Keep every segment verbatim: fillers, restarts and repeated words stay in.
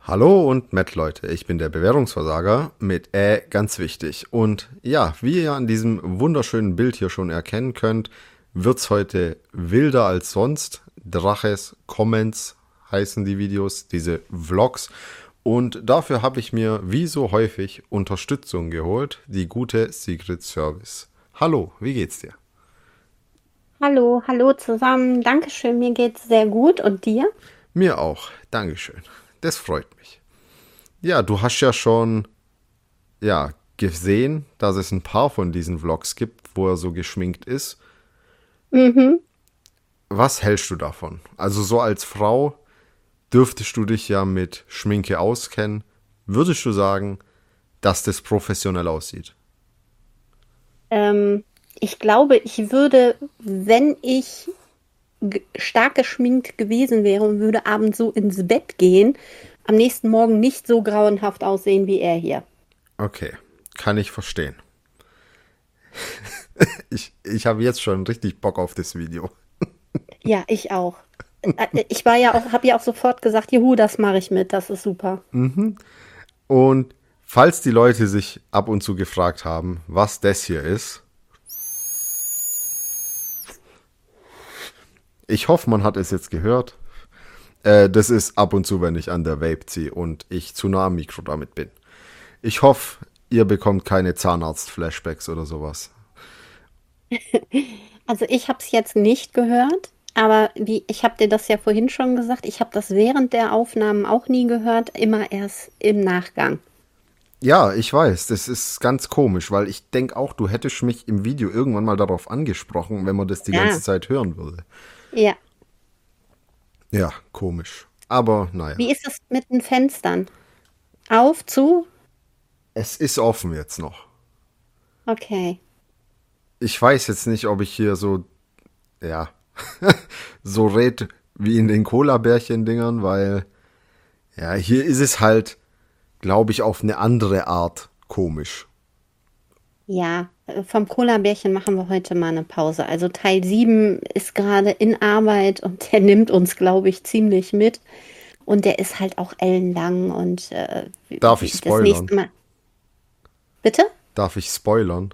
Hallo und Matt Leute, ich bin der Bewährungsversager mit Ä ganz wichtig. Und ja, wie ihr an diesem wunderschönen Bild hier schon erkennen könnt, wird's heute wilder als sonst. Draches Comments heißen die Videos, diese Vlogs. Und dafür habe ich mir wie so häufig Unterstützung geholt, die gute Secret Service. Hallo, wie geht's dir? Hallo, hallo zusammen. Dankeschön, mir geht's sehr gut. Und dir? Mir auch, Dankeschön. Das freut mich. Ja, du hast ja schon ja, gesehen, dass es ein paar von diesen Vlogs gibt, wo er so geschminkt ist. Mhm. Was hältst du davon? Also so als Frau dürftest du dich ja mit Schminke auskennen. Würdest du sagen, dass das professionell aussieht? Ähm, ich glaube, ich würde, wenn ich g- stark geschminkt gewesen wäre und würde abends so ins Bett gehen, am nächsten Morgen nicht so grauenhaft aussehen wie er hier. Okay, kann ich verstehen. Ich, ich habe jetzt schon richtig Bock auf das Video. Ja, ich auch. Äh, Ich war ja auch, habe ja auch sofort gesagt, juhu, das mache ich mit, das ist super. Und falls die Leute sich ab und zu gefragt haben, was das hier ist, ich hoffe, man hat es jetzt gehört. Äh, das ist ab und zu, wenn ich an der Vape ziehe und ich zu nah am Mikro damit bin. Ich hoffe, ihr bekommt keine Zahnarzt-Flashbacks oder sowas. Also ich habe es jetzt nicht gehört, aber wie ich habe dir das ja vorhin schon gesagt, ich habe das während der Aufnahmen auch nie gehört, immer erst im Nachgang. Ja, ich weiß, das ist ganz komisch, weil ich denke auch, du hättest mich im Video irgendwann mal darauf angesprochen, wenn man das die ganze Ja, Zeit hören würde. ja. Ja, komisch. Aber naja, Wie ist es mit den Fenstern? Auf, zu? es ist offen jetzt noch. Okay. Ich weiß jetzt nicht, ob ich hier so, ja, so red wie in den Cola-Bärchen-Dingern, weil, ja, hier ist es halt, glaube ich, auf eine andere Art komisch. Ja, äh, vom Cola-Bärchen machen wir heute mal eine Pause. Also Teil sieben ist gerade in Arbeit und der nimmt uns, glaube ich, ziemlich mit. Und der ist halt auch ellenlang und äh, Darf ich das spoilern? nächste Mal. Bitte? Darf ich spoilern?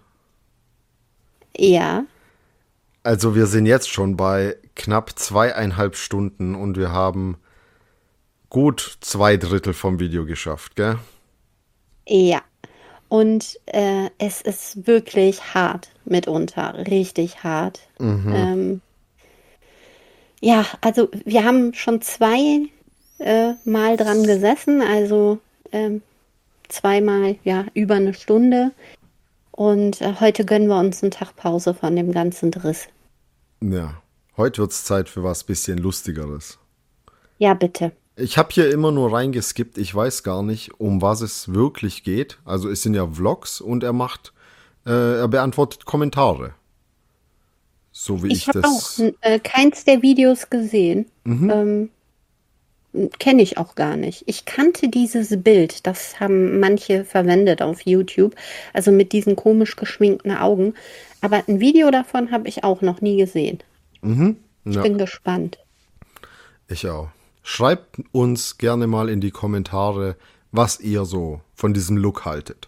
Ja. Also wir sind jetzt schon bei knapp zweieinhalb Stunden und wir haben gut zwei Drittel vom Video geschafft, gell? Ja. Und äh, es ist wirklich hart mitunter, richtig hart. Ähm, ja, also wir haben schon zwei äh, Mal dran gesessen, also ähm, zweimal ja über eine Stunde. Und äh, heute gönnen wir uns einen Tag Pause von dem ganzen Driss. Ja. Heute wird's Zeit für was bisschen Lustigeres. Ja, bitte. Ich habe hier immer nur reingeskippt, ich weiß gar nicht, um was es wirklich geht. Also es sind ja Vlogs und er macht, äh, er beantwortet Kommentare. So wie Ich ich habe auch das. äh, keins der Videos gesehen. Ähm, Kenne ich auch gar nicht. Ich kannte dieses Bild, das haben manche verwendet auf YouTube, also mit diesen komisch geschminkten Augen. Aber ein Video davon habe ich auch noch nie gesehen. Ich Ja, bin gespannt. ich auch. Schreibt uns gerne mal in die Kommentare, was ihr so von diesem Look haltet.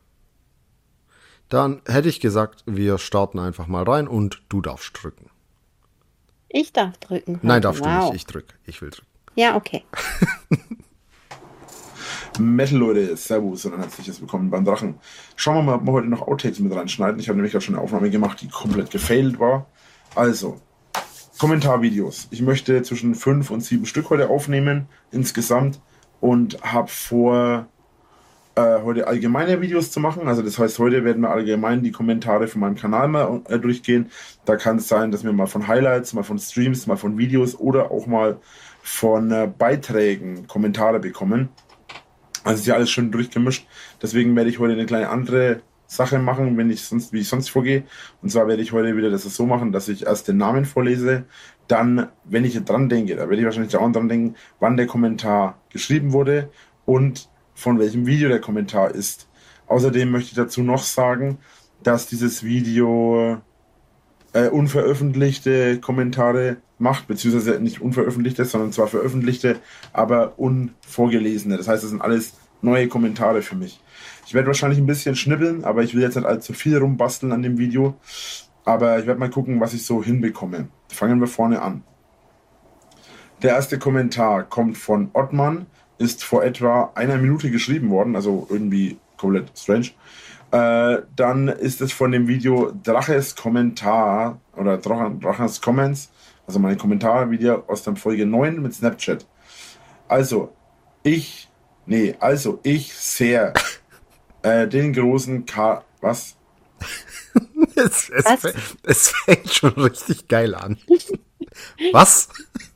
Dann hätte ich gesagt, wir starten einfach mal rein und du darfst drücken. Ich darf drücken Nein, heute. darfst du nicht. Wow. Ich drück. Ich will drücken. Ja, okay. Metal Leute, Servus und ein herzliches Willkommen beim Drachen. Schauen wir mal, ob wir heute noch Outtakes mit reinschneiden. Ich habe nämlich gerade schon eine Aufnahme gemacht, die komplett gefailt war. Also, Kommentarvideos. Ich möchte zwischen fünf und sieben Stück heute aufnehmen, insgesamt. Und habe vor, äh, heute allgemeine Videos zu machen. Also das heißt, heute werden wir allgemein die Kommentare von meinem Kanal mal äh, durchgehen. Da kann es sein, dass wir mal von Highlights, mal von Streams, mal von Videos oder auch mal von äh, Beiträgen Kommentare bekommen. Also ist ja alles schön durchgemischt. Deswegen werde ich heute eine kleine andere Sache machen, wenn ich sonst, wie ich sonst vorgehe. Und zwar werde ich heute wieder das so machen, dass ich erst den Namen vorlese, dann, wenn ich dran denke, da werde ich wahrscheinlich dauernd dran denken, wann der Kommentar geschrieben wurde und von welchem Video der Kommentar ist. Außerdem möchte ich dazu noch sagen, dass dieses Video äh, unveröffentlichte Kommentare macht, beziehungsweise nicht unveröffentlichte, sondern zwar veröffentlichte, aber unvorgelesene. Das heißt, das sind alles neue Kommentare für mich. Ich werde wahrscheinlich ein bisschen schnibbeln, aber ich will jetzt nicht allzu viel rumbasteln an dem Video. Aber ich werde mal gucken, was ich so hinbekomme. Fangen wir vorne an. Der erste Kommentar kommt von Ottmann, ist vor etwa einer Minute geschrieben worden, also irgendwie komplett strange. Äh, dann ist es von dem Video Draches Kommentar oder Draches Comments, also meine Kommentare wieder aus der Folge neun mit Snapchat. Also, ich, nee, also ich sehr äh, den großen K, was? es, es, was? Es fängt schon richtig geil an. Was?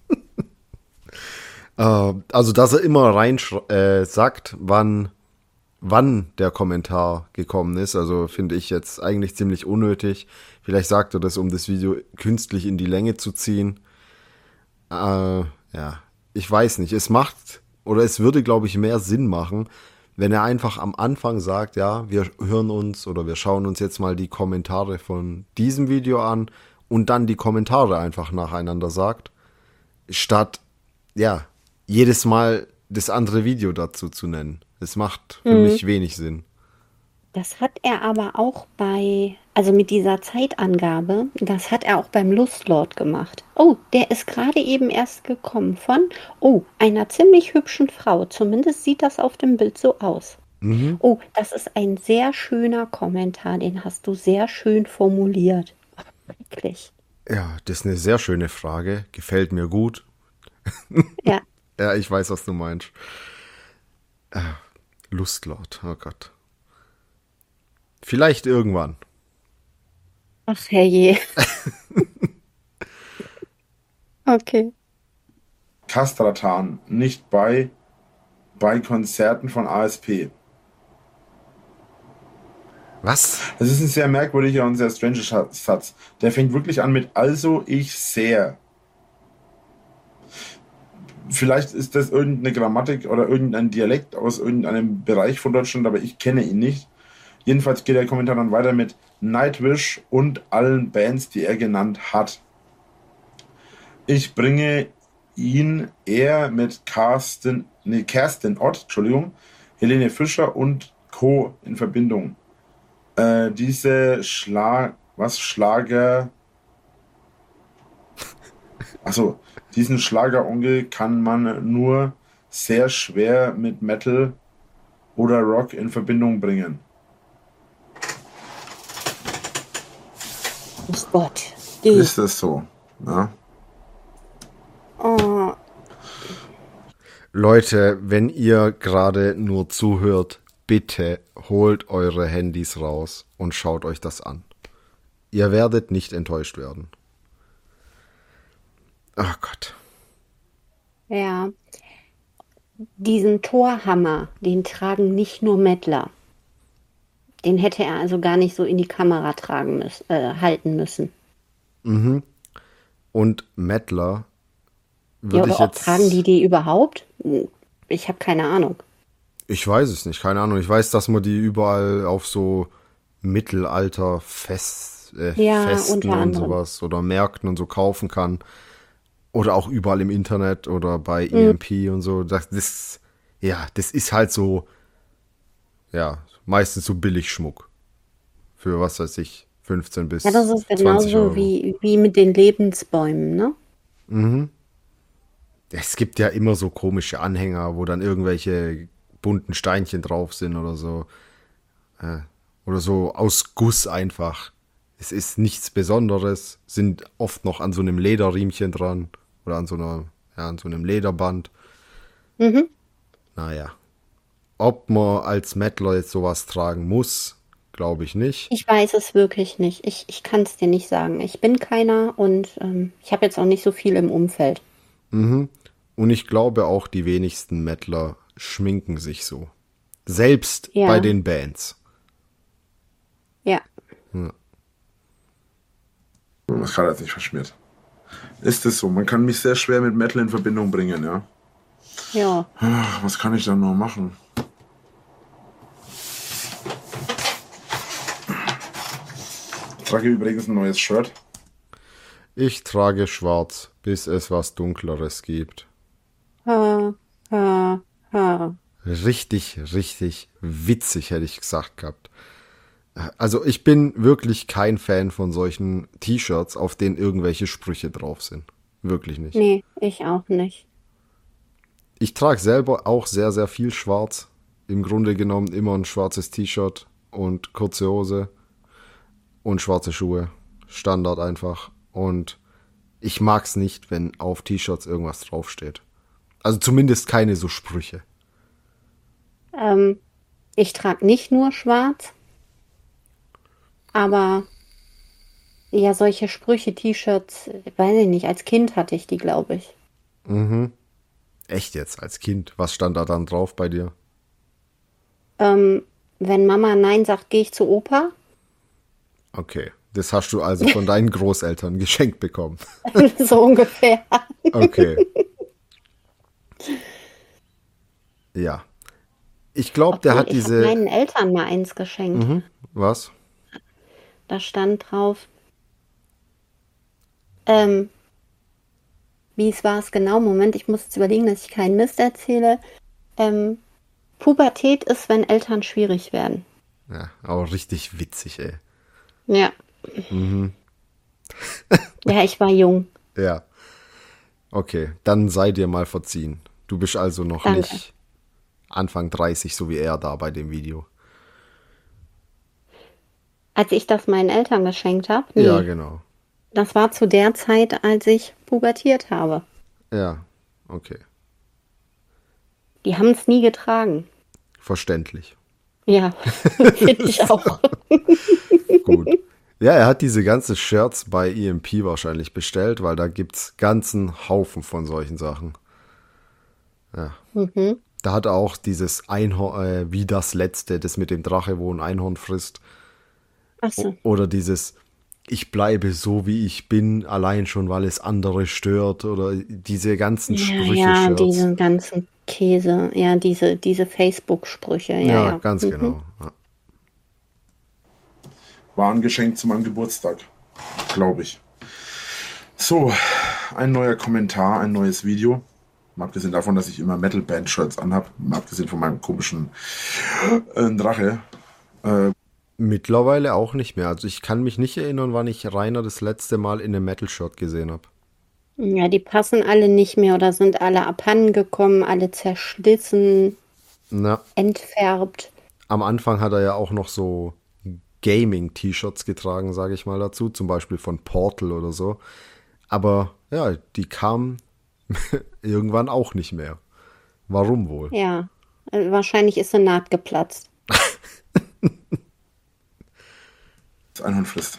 äh, also, dass er immer rein äh, sagt, wann wann der Kommentar gekommen ist, also finde ich jetzt eigentlich ziemlich unnötig. Vielleicht sagt er das, um das Video künstlich in die Länge zu ziehen. Äh, ja, ich weiß nicht. Es macht, oder es würde, glaube ich, mehr Sinn machen, wenn er einfach am Anfang sagt, ja, wir hören uns oder wir schauen uns jetzt mal die Kommentare von diesem Video an und dann die Kommentare einfach nacheinander sagt, statt, ja, jedes Mal das andere Video dazu zu nennen. Es macht für hm. mich wenig Sinn. Das hat er aber auch bei, also mit dieser Zeitangabe, das hat er auch beim Lustlord gemacht. Oh, der ist gerade eben erst gekommen von, oh, einer ziemlich hübschen Frau. Zumindest sieht das auf dem Bild so aus. Mhm. Oh, das ist ein sehr schöner Kommentar, den hast du sehr schön formuliert. Wirklich. Ja, das ist eine sehr schöne Frage. Gefällt mir gut. Ja. Ja, ich weiß, was du meinst. Äh, Lustlord, oh Gott. Vielleicht irgendwann. Ach, herrje. Okay. Castratan, nicht bei, bei Konzerten von A S P. Was? Das ist ein sehr merkwürdiger und sehr stranger Satz. Der fängt wirklich an mit also ich sehr. Vielleicht ist das irgendeine Grammatik oder irgendein Dialekt aus irgendeinem Bereich von Deutschland, aber ich kenne ihn nicht. Jedenfalls geht der Kommentar dann weiter mit Nightwish und allen Bands, die er genannt hat. Ich bringe ihn eher mit Carsten, nee, Kerstin Ott, Entschuldigung, Helene Fischer und Co. in Verbindung. Äh, diese Schlag... Was? Schlager... Achso, diesen Schlageronkel kann man nur sehr schwer mit Metal oder Rock in Verbindung bringen. Oh Gott. Ist das so? Ja. Oh. Leute, wenn ihr gerade nur zuhört, bitte holt eure Handys raus und schaut euch das an. Ihr werdet nicht enttäuscht werden. Oh Gott. Ja. Diesen Torhammer, den tragen nicht nur Mettler. Den hätte er also gar nicht so in die Kamera tragen müssen, äh, halten müssen. Mhm. Und Mettler würde ja, oder ich jetzt... tragen die die überhaupt? Ich habe keine Ahnung. Ich weiß es nicht, keine Ahnung. Ich weiß, dass man die überall auf so Mittelalter-Fest, äh, ja, Festen und sowas oder Märkten und so kaufen kann. Oder auch überall im Internet oder bei E M P mhm. und so. Das, das, ja, das ist halt so, ja, meistens so Billigschmuck. Für was weiß ich, fünfzehn bis zwanzig Euro. Ja, das ist genauso wie, wie mit den Lebensbäumen, ne? Mhm. Es gibt ja immer so komische Anhänger, wo dann irgendwelche bunten Steinchen drauf sind oder so. Äh, oder so aus Guss einfach. Es ist nichts Besonderes, sind oft noch an so einem Lederriemchen dran. Oder an so einer, ja, an so einem Lederband. Mhm. Naja. Ob man als Mettler jetzt sowas tragen muss, glaube ich nicht. Ich weiß es wirklich nicht. Ich, ich kann es dir nicht sagen. Ich bin keiner und ähm, ich habe jetzt auch nicht so viel im Umfeld. Mhm. Und ich glaube auch, die wenigsten Mettler schminken sich so. Selbst ja. bei den Bands. Ja. ja. Das kann jetzt nicht verschmiert. Ist es so? Man kann mich sehr schwer mit Metal in Verbindung bringen, ja? Ja. Was kann ich dann noch machen? Ich trage übrigens ein neues Shirt. Ich trage schwarz. Bis es was Dunkleres gibt. Ha, ha, ha. Richtig, richtig witzig, hätte ich gesagt gehabt. Also ich bin wirklich kein Fan von solchen T-Shirts, auf denen irgendwelche Sprüche drauf sind. Wirklich nicht. Nee, ich auch nicht. Ich trage selber auch sehr, sehr viel schwarz. Im Grunde genommen immer ein schwarzes T-Shirt und kurze Hose und schwarze Schuhe. Standard einfach. Und ich mag's nicht, wenn auf T-Shirts irgendwas draufsteht. Also zumindest keine so Sprüche. Ähm, ich trage nicht nur schwarz, aber ja, solche Sprüche, T-Shirts, weiß ich nicht, als Kind hatte ich die, glaube ich. Echt jetzt, als Kind? Was stand da dann drauf bei dir? Ähm, wenn Mama Nein sagt, gehe ich zu Opa. Okay. Das hast du also von deinen Großeltern geschenkt bekommen. So ungefähr. Okay. Ja. Ich glaube, der hat Ich habe diese... meinen Eltern mal eins geschenkt. Mhm. Was? Da stand drauf, ähm, wie es war es genau? Moment, ich muss jetzt überlegen, dass ich keinen Mist erzähle. Ähm, Pubertät ist, wenn Eltern schwierig werden. Ja, auch richtig witzig, ey. Ja. Ja, ich war jung. Ja. Okay, dann sei dir mal verziehen. Du bist also noch Danke. nicht Anfang dreißig, so wie er da bei dem Video. Als ich das meinen Eltern geschenkt habe, nee, Ja, genau. das war zu der Zeit, als ich pubertiert habe. Ja, okay. Die haben es nie getragen. Verständlich. Ja, finde ich auch. Gut. Ja, er hat diese ganzen Shirts bei E M P wahrscheinlich bestellt, weil da gibt's ganzen Haufen von solchen Sachen. Ja. Da hat er auch dieses Einhorn, äh, wie das letzte, das mit dem Drache, wo ein Einhorn frisst. Achso. Oder dieses, ich bleibe so, wie ich bin, allein schon, weil es andere stört. Oder diese ganzen Ja, ja, Sprüche-Shirts. diesen ganzen Käse, ja, diese, diese Facebook-Sprüche, ja, Ja, ja. ganz genau. Ja. War ein Geschenk zu meinem Geburtstag, glaube ich. So, ein neuer Kommentar, ein neues Video. Mal abgesehen davon, dass ich immer Metal-Band-Shirts anhab, mal abgesehen von meinem komischen äh, Drache. Mittlerweile auch nicht mehr. Also ich kann mich nicht erinnern, wann ich Rainer das letzte Mal in einem Metal-Shirt gesehen habe. Ja, die passen alle nicht mehr oder sind alle abhanden gekommen, alle zerschlissen, Na, entfärbt. am Anfang hat er ja auch noch so Gaming-T-Shirts getragen, sage ich mal dazu. Zum Beispiel von Portal oder so. Aber ja, die kamen irgendwann auch nicht mehr. Warum wohl? Ja, äh, wahrscheinlich ist eine Naht geplatzt. Das Einhorn frisst.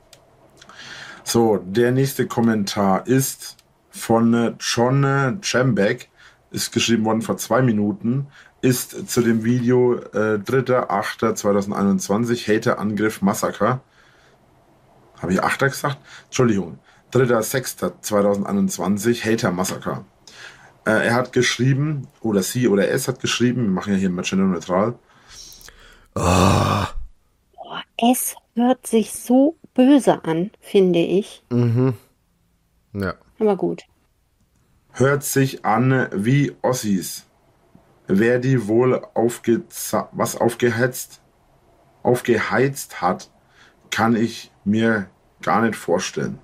So, der nächste Kommentar ist von äh, John äh, Jambeck, ist geschrieben worden vor zwei Minuten, ist zu dem Video äh, dritter achter zweitausendeinundzwanzig, Hater-Angriff Massaker. Habe ich achter gesagt? Entschuldigung. dritter sechster zweitausendeinundzwanzig, Hater-Massaker. Äh, er hat geschrieben, oder sie oder es hat geschrieben, wir machen ja hier immer genderneutral, Boah, es hört sich so böse an, finde ich. Ja. Aber gut. hört sich an wie Ossis. Wer die wohl aufgeza- was aufgehetzt, aufgeheizt hat, kann ich mir gar nicht vorstellen.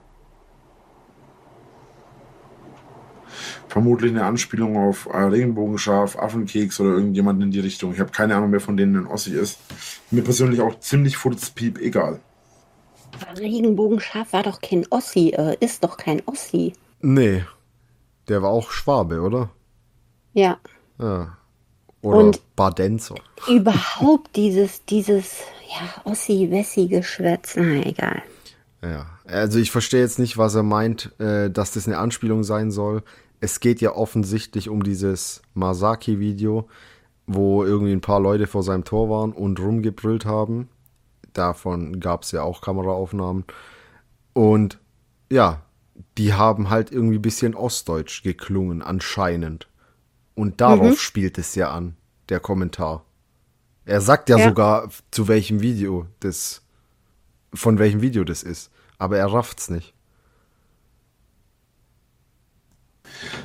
Vermutlich eine Anspielung auf äh, Regenbogenschaf, Affenkeks oder irgendjemanden in die Richtung. Ich habe keine Ahnung, wer von denen ein Ossi ist. Mir persönlich auch ziemlich furzpiep egal. Regenbogenschaf war doch kein Ossi, äh, ist doch kein Ossi. Nee. Der war auch Schwabe, oder? Ja. Ja. Oder Und- Badenzer. Überhaupt dieses, dieses, ja, Ossi-Wessi-Geschwätz, na egal. Ja. Also ich verstehe jetzt nicht, was er meint, äh, dass das eine Anspielung sein soll. Es geht ja offensichtlich um dieses Masaki-Video, wo irgendwie ein paar Leute vor seinem Tor waren und rumgebrüllt haben. Davon gab es ja auch Kameraaufnahmen. Und ja, die haben halt irgendwie ein bisschen ostdeutsch geklungen, anscheinend. Und darauf spielt es ja an, der Kommentar. Er sagt ja, Ja. sogar, zu welchem Video das, von welchem Video das ist. Aber er rafft's nicht.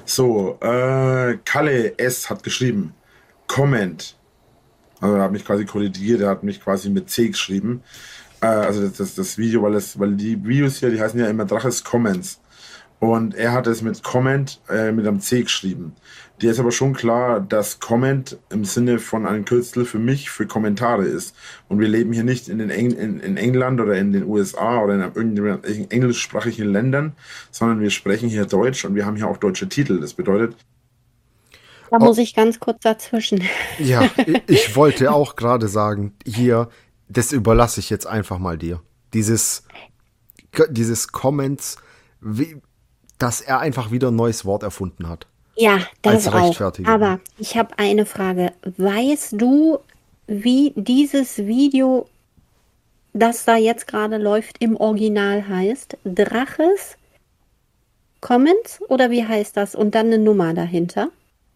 So, äh, Kalle S. hat geschrieben, Comment. Also er hat mich quasi korrigiert, er hat mich quasi mit C geschrieben. Äh, also das, das, das Video, weil, das, weil die Videos hier, die heißen ja immer Draches Comments. Und er hat es mit Comment äh, mit einem C geschrieben. Dir ist aber schon klar, dass Comment im Sinne von einem Kürzel für mich für Kommentare ist. Und wir leben hier nicht in, den Eng in, in England oder in den U S A oder in irgendwelchen englischsprachigen Ländern, sondern wir sprechen hier Deutsch und wir haben hier auch deutsche Titel. Das bedeutet, Da oh. muss ich ganz kurz dazwischen. Ja, ich wollte auch gerade sagen, hier, das überlasse ich jetzt einfach mal dir. Dieses, dieses Comments, wie, dass er einfach wieder ein neues Wort erfunden hat. Ja, das auch. Aber ich habe eine Frage. Weißt du, wie dieses Video, das da jetzt gerade läuft, im Original heißt? Draches Comments oder wie heißt das? Und dann eine Nummer dahinter?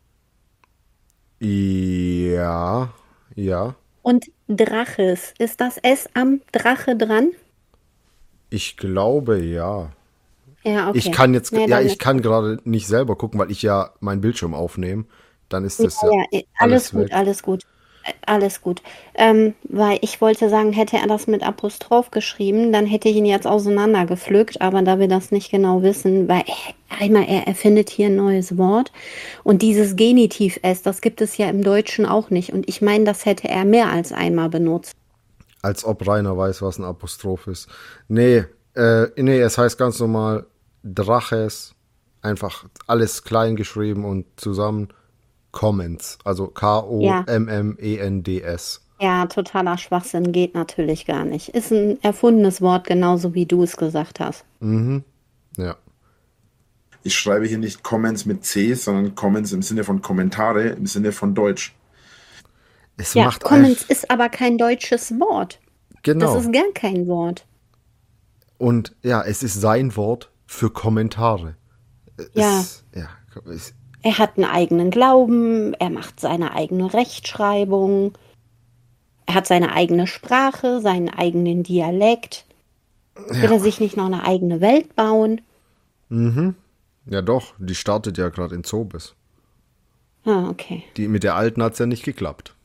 Ja, ja. Und Draches, ist das S am Drache dran? Ich glaube, ja. Ja, okay. Ich kann jetzt, nee, ja, ich kann gerade nicht selber gucken, weil ich ja meinen Bildschirm aufnehme. Dann ist das ja, ja, ja alles, alles gut, weg. alles gut, alles gut. Ähm, weil ich wollte sagen, hätte er das mit Apostroph geschrieben, dann hätte ich ihn jetzt auseinandergepflückt, aber da wir das nicht genau wissen, weil er, einmal er erfindet hier ein neues Wort und dieses Genitiv S, das gibt es ja im Deutschen auch nicht und ich meine, das hätte er mehr als einmal benutzt. Als ob Rainer weiß, was ein Apostroph ist. Nee, äh, nee, es heißt ganz normal Draches, einfach alles klein geschrieben und zusammen Comments, also K O M M E N D S. Ja, totaler Schwachsinn, geht natürlich gar nicht. Ist ein erfundenes Wort, genauso wie du es gesagt hast. Mhm, ja. Ich schreibe hier nicht Comments mit C, sondern Comments im Sinne von Kommentare, im Sinne von Deutsch. Es ja, macht Comments ist aber kein deutsches Wort. Genau. Das ist gar kein Wort. Und ja, es ist sein Wort für Kommentare. Ja. Es, ja es, er hat einen eigenen Glauben, er macht seine eigene Rechtschreibung, er hat seine eigene Sprache, seinen eigenen Dialekt. Ja. Will er sich nicht noch eine eigene Welt bauen? Mhm. Ja doch, die startet ja gerade in Zobis. Ah, okay. Die, mit der alten hat es ja nicht geklappt.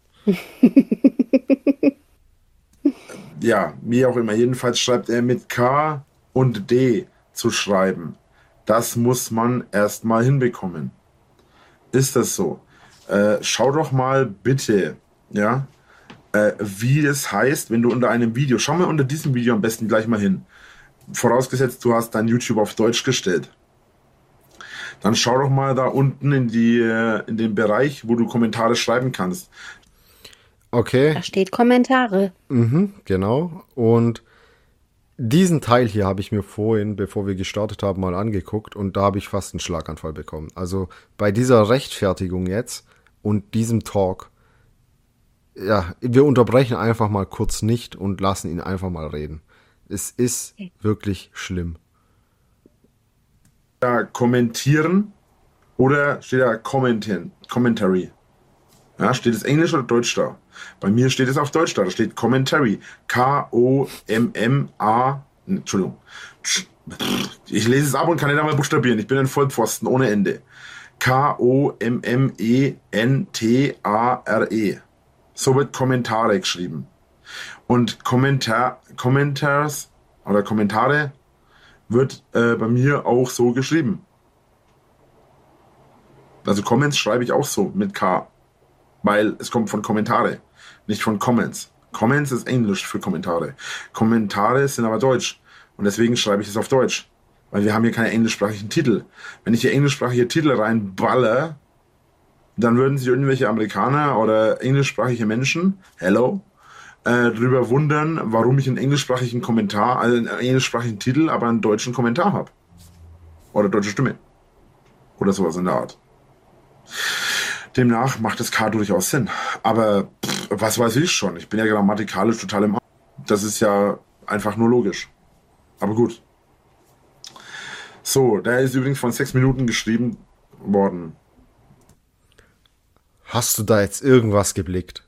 Ja, wie auch immer. Jedenfalls schreibt er mit K und D zu schreiben. Das muss man erstmal hinbekommen. Ist das so? Äh, schau doch mal bitte, ja, äh, wie es heißt, wenn du unter einem Video, schau mal unter diesem Video am besten gleich mal hin. Vorausgesetzt, du hast dein YouTube auf Deutsch gestellt. Dann schau doch mal da unten in, die, in den Bereich, wo du Kommentare schreiben kannst. Okay. Da steht Kommentare. Mhm, genau. Und diesen Teil hier habe ich mir vorhin, bevor wir gestartet haben, mal angeguckt und da habe ich fast einen Schlaganfall bekommen. Also bei dieser Rechtfertigung jetzt und diesem Talk, ja, wir unterbrechen einfach mal kurz nicht und lassen ihn einfach mal reden. Es ist okay. Wirklich schlimm. Ja, kommentieren oder steht da kommentieren, Commentary? Ja, steht es Englisch oder Deutsch da? Bei mir steht es auf Deutsch da. Da steht Commentary. K O M M A. Entschuldigung. Ich lese es ab und kann nicht einmal buchstabieren. Ich bin ein Vollpfosten ohne Ende. K O M M E N T A R E. So wird Kommentare geschrieben. Und Kommentar, Kommentars oder Kommentare wird äh, bei mir auch so geschrieben. Also Comments schreibe ich auch so mit K. Weil es kommt von Kommentare, nicht von Comments. Comments ist Englisch für Kommentare. Kommentare sind aber Deutsch. Und deswegen schreibe ich es auf Deutsch. Weil wir haben hier keine englischsprachigen Titel. Wenn ich hier englischsprachige Titel reinballer, dann würden sich irgendwelche Amerikaner oder englischsprachige Menschen, hello, äh, darüber wundern, warum ich einen englischsprachigen Kommentar, also einen englischsprachigen Titel, aber einen deutschen Kommentar habe. Oder deutsche Stimme. Oder sowas in der Art. Demnach macht das K durchaus Sinn. Aber pff, was weiß ich schon? Ich bin ja grammatikalisch total im A. Das ist ja einfach nur logisch. Aber gut. So, der ist übrigens von sechs Minuten geschrieben worden. Hast du da jetzt irgendwas geblickt?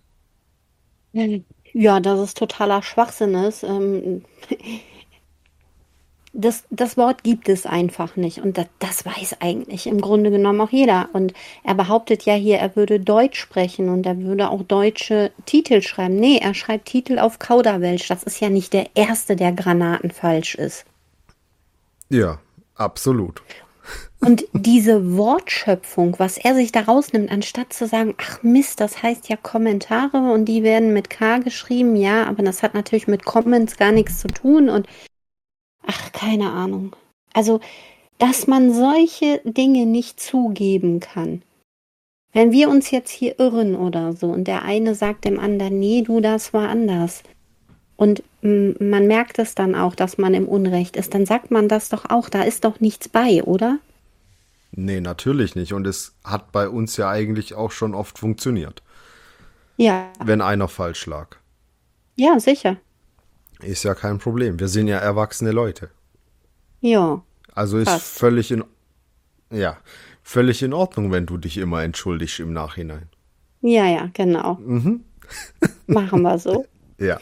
Ja, dass es totaler Schwachsinn ist. Ähm, das, das Wort gibt es einfach nicht. Und das, das weiß eigentlich im Grunde genommen auch jeder. Und er behauptet ja hier, er würde Deutsch sprechen und er würde auch deutsche Titel schreiben. Nee, er schreibt Titel auf Kauderwelsch. Das ist ja nicht der Erste, der granatenfalsch ist. Ja, absolut. Und diese Wortschöpfung, was er sich da rausnimmt, anstatt zu sagen, ach Mist, das heißt ja Kommentare und die werden mit K geschrieben, ja, aber das hat natürlich mit Comments gar nichts zu tun und ach, keine Ahnung. Also, dass man solche Dinge nicht zugeben kann. Wenn wir uns jetzt hier irren oder so und der eine sagt dem anderen, nee, du, das war anders. Und m, man merkt es dann auch, dass man im Unrecht ist, dann sagt man das doch auch, da ist doch nichts bei, oder? Nee, natürlich nicht. Und es hat bei uns ja eigentlich auch schon oft funktioniert. Ja. Wenn einer falsch lag. Ja, sicher. Ist ja kein Problem. Wir sind ja erwachsene Leute. Ja. Also ist fast. völlig in, ja, völlig in Ordnung, wenn du dich immer entschuldigst im Nachhinein. Ja, ja, genau. Mhm. Machen wir so. Ja.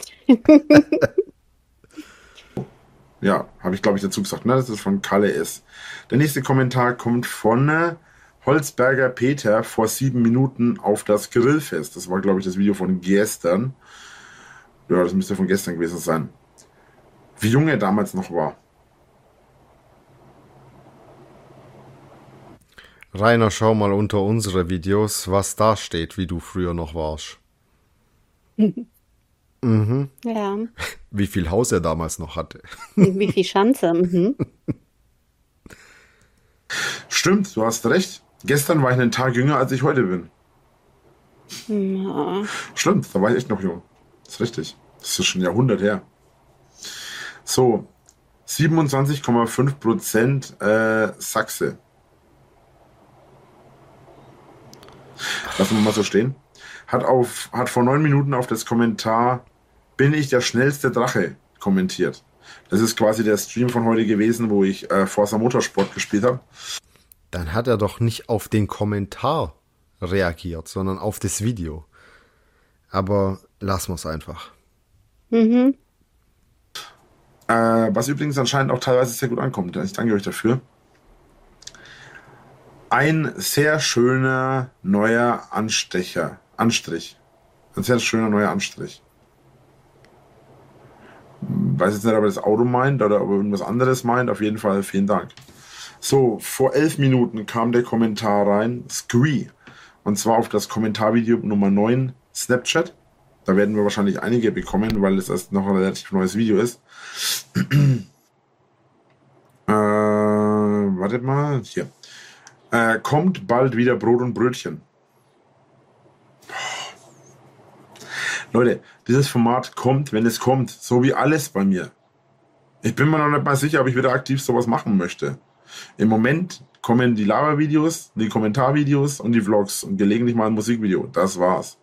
Ja, habe ich glaube ich dazu gesagt, ne? Das ist von Kalle S. Der nächste Kommentar kommt von äh, Holzberger Peter vor sieben Minuten auf das Grillfest. Das war glaube ich das Video von gestern. Ja, das müsste von gestern gewesen sein. Wie jung er damals noch war. Rainer, schau mal unter unsere Videos, was da steht, wie du früher noch warst. Mhm. Ja. Wie viel Haus er damals noch hatte. Wie viel Schanze? Mhm. Stimmt, du hast recht. Gestern war ich einen Tag jünger, als ich heute bin. Ja. Stimmt, da war ich echt noch jung. Das ist richtig. Das ist schon ein Jahrhundert her. So, siebenundzwanzig Komma fünf Prozent äh, Sachse. Lassen wir mal so stehen. Hat, auf, hat vor neun Minuten auf das Kommentar "Bin ich der schnellste Drache" kommentiert. Das ist quasi der Stream von heute gewesen, wo ich äh, Forza Motorsport gespielt habe. Dann hat er doch nicht auf den Kommentar reagiert, sondern auf das Video. Aber lassen wir es einfach. Mhm. Äh, was übrigens anscheinend auch teilweise sehr gut ankommt. Ich danke euch dafür. Ein sehr schöner neuer Anstecher. Anstrich. Ein sehr schöner neuer Anstrich. Weiß jetzt nicht, ob er das Auto meint oder ob er irgendwas anderes meint. Auf jeden Fall vielen Dank. So, vor elf Minuten kam der Kommentar rein. Scree. Und zwar auf das Kommentarvideo Nummer neun Snapchat. Da werden wir wahrscheinlich einige bekommen, weil es erst noch ein relativ neues Video ist. äh, wartet mal. Hier. Äh, kommt bald wieder Brot und Brötchen. Leute, dieses Format kommt, wenn es kommt. So wie alles bei mir. Ich bin mir noch nicht mal sicher, ob ich wieder aktiv sowas machen möchte. Im Moment kommen die Lava-Videos, die Kommentarvideos und die Vlogs und gelegentlich mal ein Musikvideo. Das war's.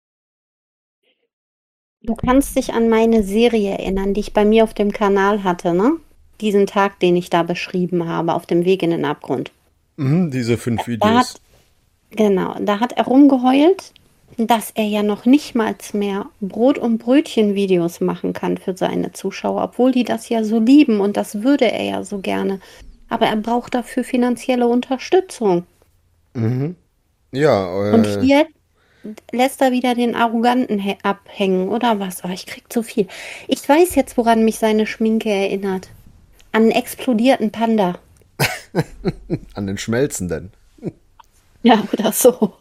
Du kannst dich an meine Serie erinnern, die ich bei mir auf dem Kanal hatte, ne? Diesen Tag, den ich da beschrieben habe, auf dem Weg in den Abgrund. Mhm, diese fünf Da Videos. hat, genau, da hat er rumgeheult, dass er ja noch nicht mal mehr Brot- und Brötchen-Videos machen kann für seine Zuschauer, obwohl die das ja so lieben und das würde er ja so gerne. Aber er braucht dafür finanzielle Unterstützung. Mhm. Ja, Und äh, hier lässt er wieder den Arroganten he- abhängen, oder was? Oh, ich krieg zu viel. Ich weiß jetzt, woran mich seine Schminke erinnert. An einen explodierten Panda. an den Schmelzenden. Ja, oder so.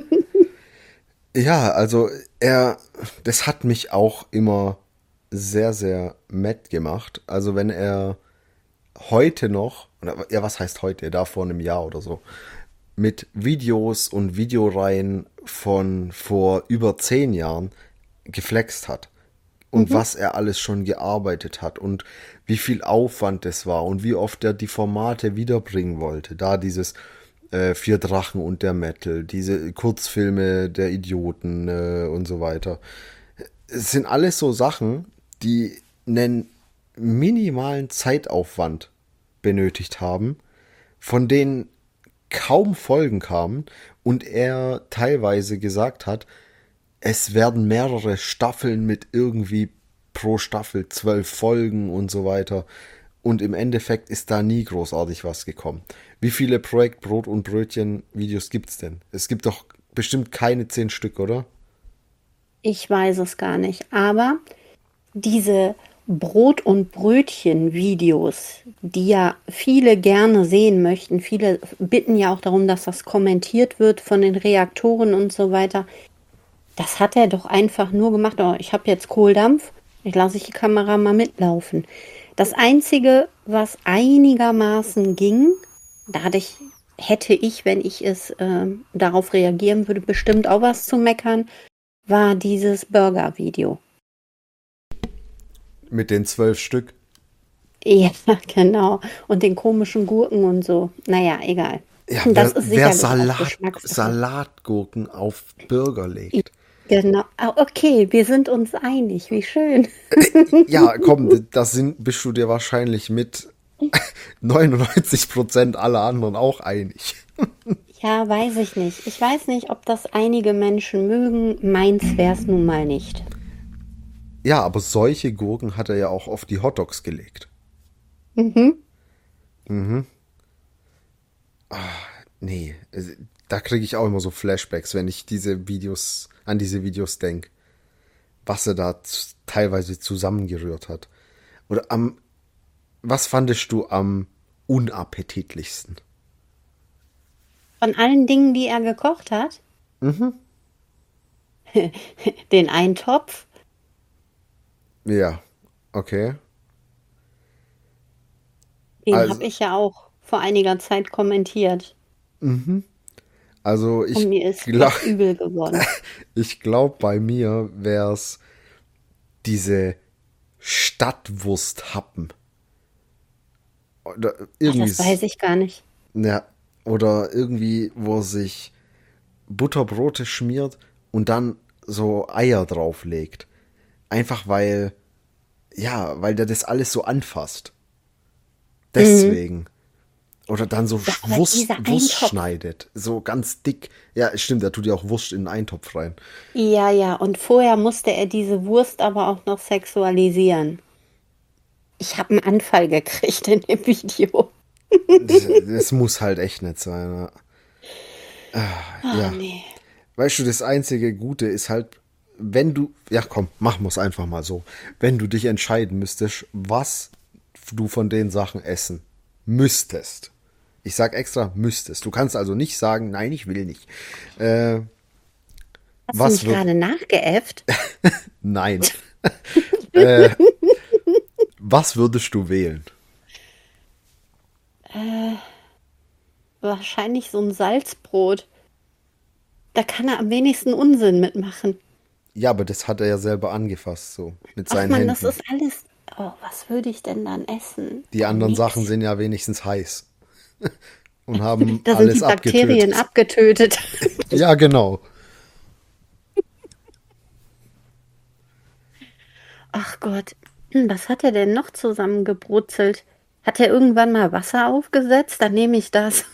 Ja, also er, das hat mich auch immer sehr, sehr matt gemacht. Also wenn er heute noch, oder, ja, was heißt heute, da vor einem Jahr oder so, mit Videos und Videoreihen von vor über zehn Jahren geflext hat. Und Mhm. was er alles schon gearbeitet hat und wie viel Aufwand es war und wie oft er die Formate wiederbringen wollte. Da dieses äh, Vier Drachen und der Metal, diese Kurzfilme der Idioten äh, und so weiter. Es sind alles so Sachen, die einen minimalen Zeitaufwand benötigt haben, von denen kaum Folgen kamen und er teilweise gesagt hat, es werden mehrere Staffeln mit irgendwie pro Staffel zwölf Folgen und so weiter. und im Endeffekt ist da nie großartig was gekommen. Wie viele Projekt Brot und Brötchen Videos gibt's denn? Es gibt doch bestimmt keine zehn Stück, oder? Ich weiß es gar nicht, aber diese Brot- und Brötchen-Videos, die ja viele gerne sehen möchten, viele bitten ja auch darum, dass das kommentiert wird von den Reaktoren und so weiter. Das hat er doch einfach nur gemacht. Oh, ich habe jetzt Kohldampf, ich lasse ich die Kamera mal mitlaufen. Das Einzige, was einigermaßen ging, da hatte ich, hätte ich, wenn ich es äh, darauf reagieren würde, bestimmt auch was zu meckern, war dieses Burger-Video. Mit den zwölf Stück. Ja, genau. Und den komischen Gurken und so. Naja, egal. Ja, Das wer, ist wer sicherlich auch Salat, Geschmackssache. Salatgurken auf Burger legt. Genau. Ah, okay, wir sind uns einig. Wie schön. Ja, komm, da sind, bist du dir wahrscheinlich mit neunundneunzig Prozent aller anderen auch einig. Ja, weiß ich nicht. Ich weiß nicht, ob das einige Menschen mögen. Meins wär's nun mal nicht. Ja, aber solche Gurken hat er ja auch auf die Hotdogs gelegt. Mhm. Mhm. Ah, nee, also, da kriege ich auch immer so Flashbacks, wenn ich diese Videos, an diese Videos denke. Was er da z- teilweise zusammengerührt hat. Oder am, was fandest du am unappetitlichsten? Von allen Dingen, die er gekocht hat, Mhm. den Eintopf. Ja, okay. Den Also, habe ich ja auch vor einiger Zeit kommentiert. also Und ich mir ist glaube, fast übel geworden. ich glaube, bei mir wäre es diese Stadtwursthappen. Oder Ach, irgendwie, das weiß s- ich gar nicht. ja, oder irgendwie, wo sich Butterbrote schmiert und dann so Eier drauflegt. Einfach weil, ja, weil der das alles so anfasst. Deswegen. Oder dann so Ja, aber Wurst, dieser Wurst Eintopf. schneidet. So ganz dick. Ja, stimmt, da tut ja auch Wurst in den Eintopf rein. Ja, ja, und vorher musste er diese Wurst aber auch noch sexualisieren. Ich habe einen Anfall gekriegt in dem Video. Das, das muss halt echt nicht sein. Ja. Oh, Ja. nee. Weißt du, das einzige Gute ist halt, wenn du, ja komm, machen wir es einfach mal so. Wenn du dich entscheiden müsstest, was du von den Sachen essen müsstest. Ich sag extra müsstest. Du kannst also nicht sagen, nein, ich will nicht. Äh, Hast was du mich wird, gerade nachgeäfft? nein. äh, was würdest du wählen? Wahrscheinlich so ein Salzbrot. Da kann er am wenigsten Unsinn mitmachen. Ja, aber das hat er ja selber angefasst, so, mit Ach seinen man, das Händen. ist alles. Oh, was würde ich denn dann essen? Die Oh, anderen nix. Sachen sind ja wenigstens heiß und haben Da sind die alles Bakterien abgetötet. abgetötet. Ja, genau. Ach Gott, hm, was hat er denn noch zusammengebrutzelt? Hat er irgendwann mal Wasser aufgesetzt? Dann nehme ich das.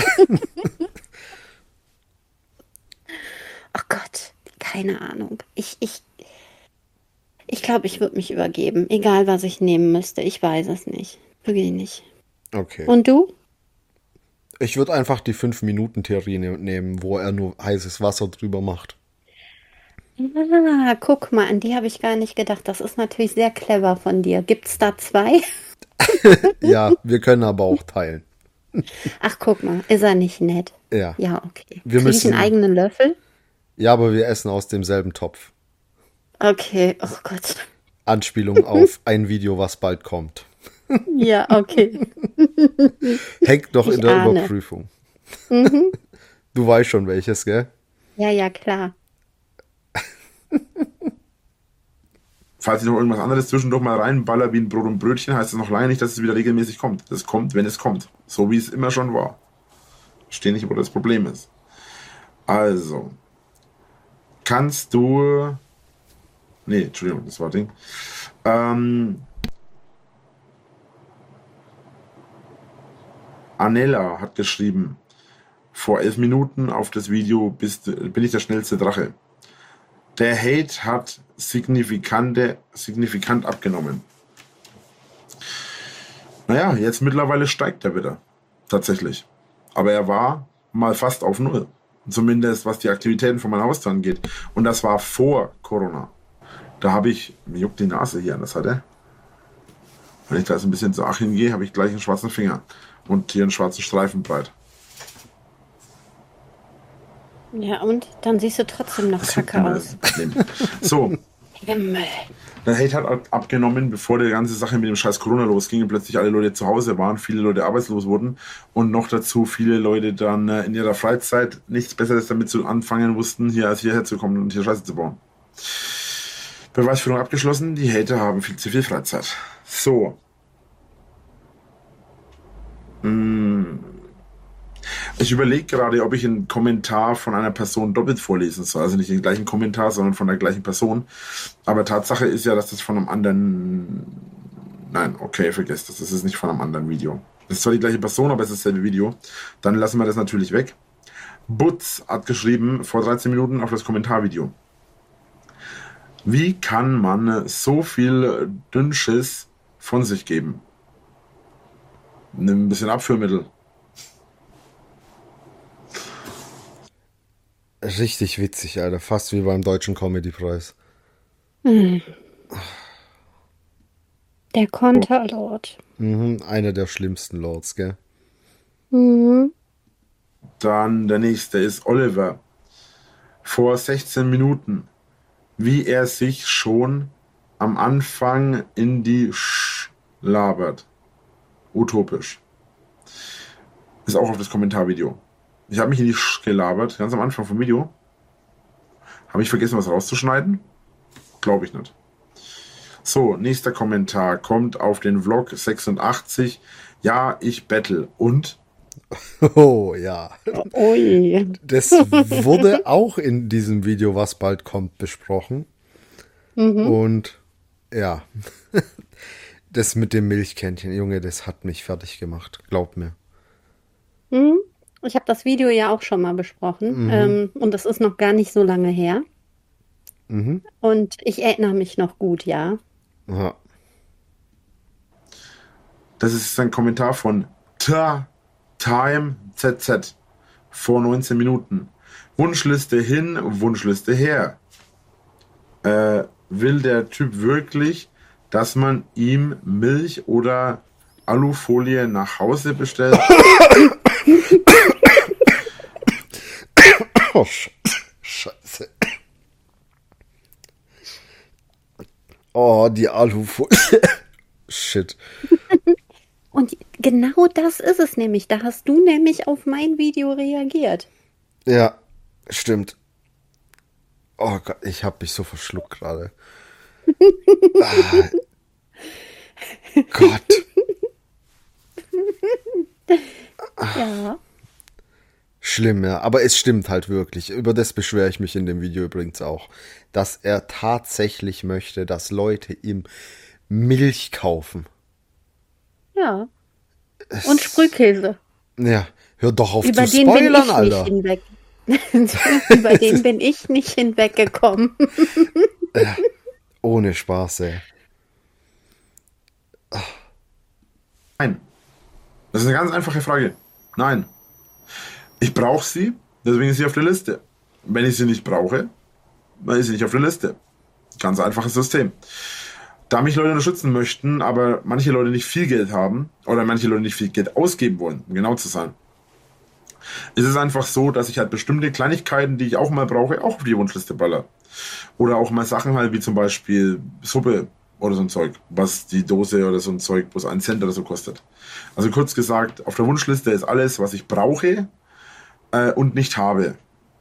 Ach Gott, keine Ahnung. Ich, ich, ich glaube, ich würde mich übergeben. Egal, was ich nehmen müsste. Ich weiß es nicht. Wirklich nicht. Okay. Und du? Ich würde einfach die fünf minuten theorie ne nehmen, wo er nur heißes Wasser drüber macht. Ah, guck mal, an die habe ich gar nicht gedacht. Das ist natürlich sehr clever von dir. Gibt's da zwei? Ja, wir können aber auch teilen. Ach, guck mal, ist er nicht nett? Ja. Ja, okay. Wir Krieg ich müssen- einen eigenen Löffel? Ja, aber wir essen aus demselben Topf. Okay, oh Gott. Anspielung auf ein Video, was bald kommt. Ja, okay. Hängt noch Ich in der ahne. Überprüfung. Du weißt schon welches, gell? Ja, ja, klar. Falls ihr noch irgendwas anderes zwischendurch mal reinballer wie ein Brot und Brötchen, heißt das noch lange nicht, dass es wieder regelmäßig kommt. Das kommt, wenn es kommt. So wie es immer schon war. Ich verstehe nicht, wo das Problem ist. Also. Kannst du. Nee, Entschuldigung, das war Ding. Ähm. Anella hat geschrieben, vor elf Minuten auf das Video bist, bin ich der schnellste Drache. Der Hate hat signifikante, signifikant abgenommen. Naja, jetzt mittlerweile steigt er wieder. Tatsächlich. Aber er war mal fast auf Null. Zumindest was die Aktivitäten von meinem Haus angeht. Und das war vor Corona. Da habe ich, mir juckt die Nase hier an der Seite. Wenn ich da jetzt ein bisschen zu Achim gehe, habe ich gleich einen schwarzen Finger. Und hier einen schwarzen Streifen breit. Ja, und dann siehst du trotzdem noch Das kacke juckt aus. immer. So, Himmel. der Hate hat abgenommen, bevor die ganze Sache mit dem scheiß Corona losging und plötzlich alle Leute zu Hause waren, viele Leute arbeitslos wurden und noch dazu viele Leute dann äh, in ihrer Freizeit nichts Besseres damit zu anfangen wussten, hier als hierher zu kommen und hier Scheiße zu bauen. Beweisführung abgeschlossen, die Hater haben viel zu viel Freizeit. So. Hm. Ich überlege gerade, ob ich einen Kommentar von einer Person doppelt vorlesen soll. Also nicht den gleichen Kommentar, sondern von der gleichen Person. Aber Tatsache ist ja, dass das von einem anderen... Nein, okay, vergesst das. Das ist nicht von einem anderen Video. Das ist zwar die gleiche Person, aber es ist dasselbe Video. Dann lassen wir das natürlich weg. Butz hat geschrieben vor dreizehn Minuten auf das Kommentarvideo. Wie kann man so viel Dünnschiss von sich geben? Nimm ein bisschen Abführmittel. Richtig witzig, Alter. Fast wie beim Deutschen Comedy-Preis. Hm. Der Konterlord. Mhm, einer der schlimmsten Lords, gell? Mhm. Dann der nächste ist Oliver. Vor sechzehn Minuten. Wie er sich schon am Anfang in die Sch labert. Utopisch. Ist auch auf das Kommentarvideo. Ich habe mich in die Sch gelabert, ganz am Anfang vom Video. Habe ich vergessen, was rauszuschneiden? Glaube ich nicht. So, nächster Kommentar kommt auf den Vlog sechsundachtzig. Ja, ich battle. Und? Oh, ja. Ui. Das wurde auch in diesem Video, was bald kommt, besprochen. Mhm. Und ja, das mit dem Milchkännchen, Junge, das hat mich fertig gemacht. Glaub mir. Mhm. Ich habe das Video ja auch schon mal besprochen. Mhm. Ähm, und das ist noch gar nicht so lange her. Mhm. Und ich erinnere mich noch gut, ja. Ja. Das ist ein Kommentar von Ta Time Z Z vor neunzehn Minuten. Wunschliste hin, Wunschliste her. Äh, will der Typ wirklich, dass man ihm Milch oder Alufolie nach Hause bestellt? Oh, Scheiße. Oh, die Alufolie. Shit. Und genau das ist es nämlich. Da hast du nämlich auf mein Video reagiert. Ja, stimmt. Oh Gott, ich hab mich so verschluckt gerade. Ah, Gott. Ja. Schlimm, ja. Aber es stimmt halt wirklich. Über das beschwere ich mich in dem Video übrigens auch. Dass er tatsächlich möchte, dass Leute ihm Milch kaufen. Ja. Es, Und Sprühkäse. Ja, hör doch auf Über zu den bin spoilern, ich Alter. nicht hinweg. Über den bin ich nicht hinweggekommen. Ja, ohne Spaß, ey. Nein. Das ist eine ganz einfache Frage. Nein. Ich brauche sie, deswegen ist sie auf der Liste. Wenn ich sie nicht brauche, dann ist sie nicht auf der Liste. Ganz einfaches System. Da mich Leute unterstützen möchten, aber manche Leute nicht viel Geld haben oder manche Leute nicht viel Geld ausgeben wollen, um genau zu sein, ist es einfach so, dass ich halt bestimmte Kleinigkeiten, die ich auch mal brauche, auch auf die Wunschliste baller. Oder auch mal Sachen halt wie zum Beispiel Suppe oder so ein Zeug, was die Dose oder so ein Zeug bloß einen Cent oder so kostet. Also kurz gesagt, auf der Wunschliste ist alles, was ich brauche äh, und nicht habe.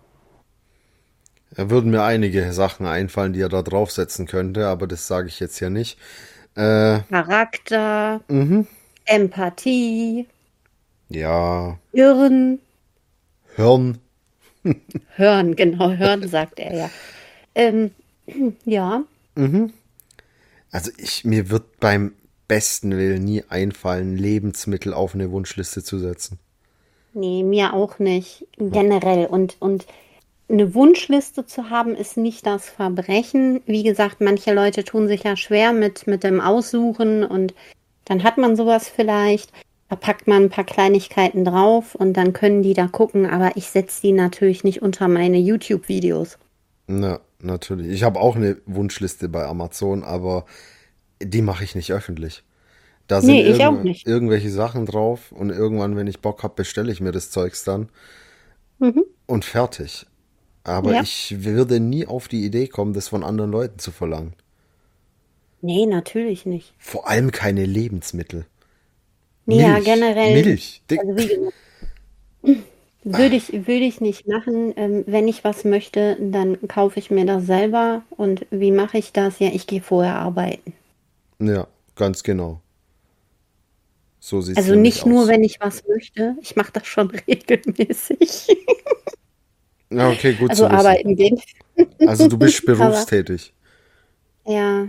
Da würden mir einige Sachen einfallen, die er da draufsetzen könnte, aber das sage ich jetzt ja nicht. Äh, Charakter, mhm. Empathie, Ja, Hirn. Hirn. Hören, genau, hören, sagt er ja. Ähm, ja. Also ich, mir wird beim besten Willen nie einfallen, Lebensmittel auf eine Wunschliste zu setzen. Nee, mir auch nicht. Generell. Und, und eine Wunschliste zu haben, ist nicht das Verbrechen. Wie gesagt, manche Leute tun sich ja schwer mit, mit dem Aussuchen und Dann hat man sowas vielleicht, da packt man ein paar Kleinigkeiten drauf und dann können die da gucken, aber ich setze die natürlich nicht unter meine YouTube-Videos. Na, natürlich. Ich habe auch eine Wunschliste bei Amazon, aber die mache ich nicht öffentlich. Da sind Nee, ich auch irgendw- nicht. irgendwelche Sachen drauf und irgendwann, wenn ich Bock habe, bestelle ich mir das Zeugs dann Mhm. und fertig. Aber Ja. ich würde nie auf die Idee kommen, das von anderen Leuten zu verlangen. Nee, natürlich nicht. Vor allem keine Lebensmittel. Nee, ja, Milch, generell, Milch. Dick. also wie gesagt, würde ich, würde ich nicht machen. Ähm, wenn ich was möchte, dann kaufe ich mir das selber. Und wie mache ich das? Ja, ich gehe vorher arbeiten. Ja, ganz genau. So sieht's Also nämlich nicht nur, aus. wenn ich was möchte. Ich mache das schon regelmäßig. Ja, okay, gut Also zu wissen. arbeiten gehen. Also du bist Aber berufstätig. ja,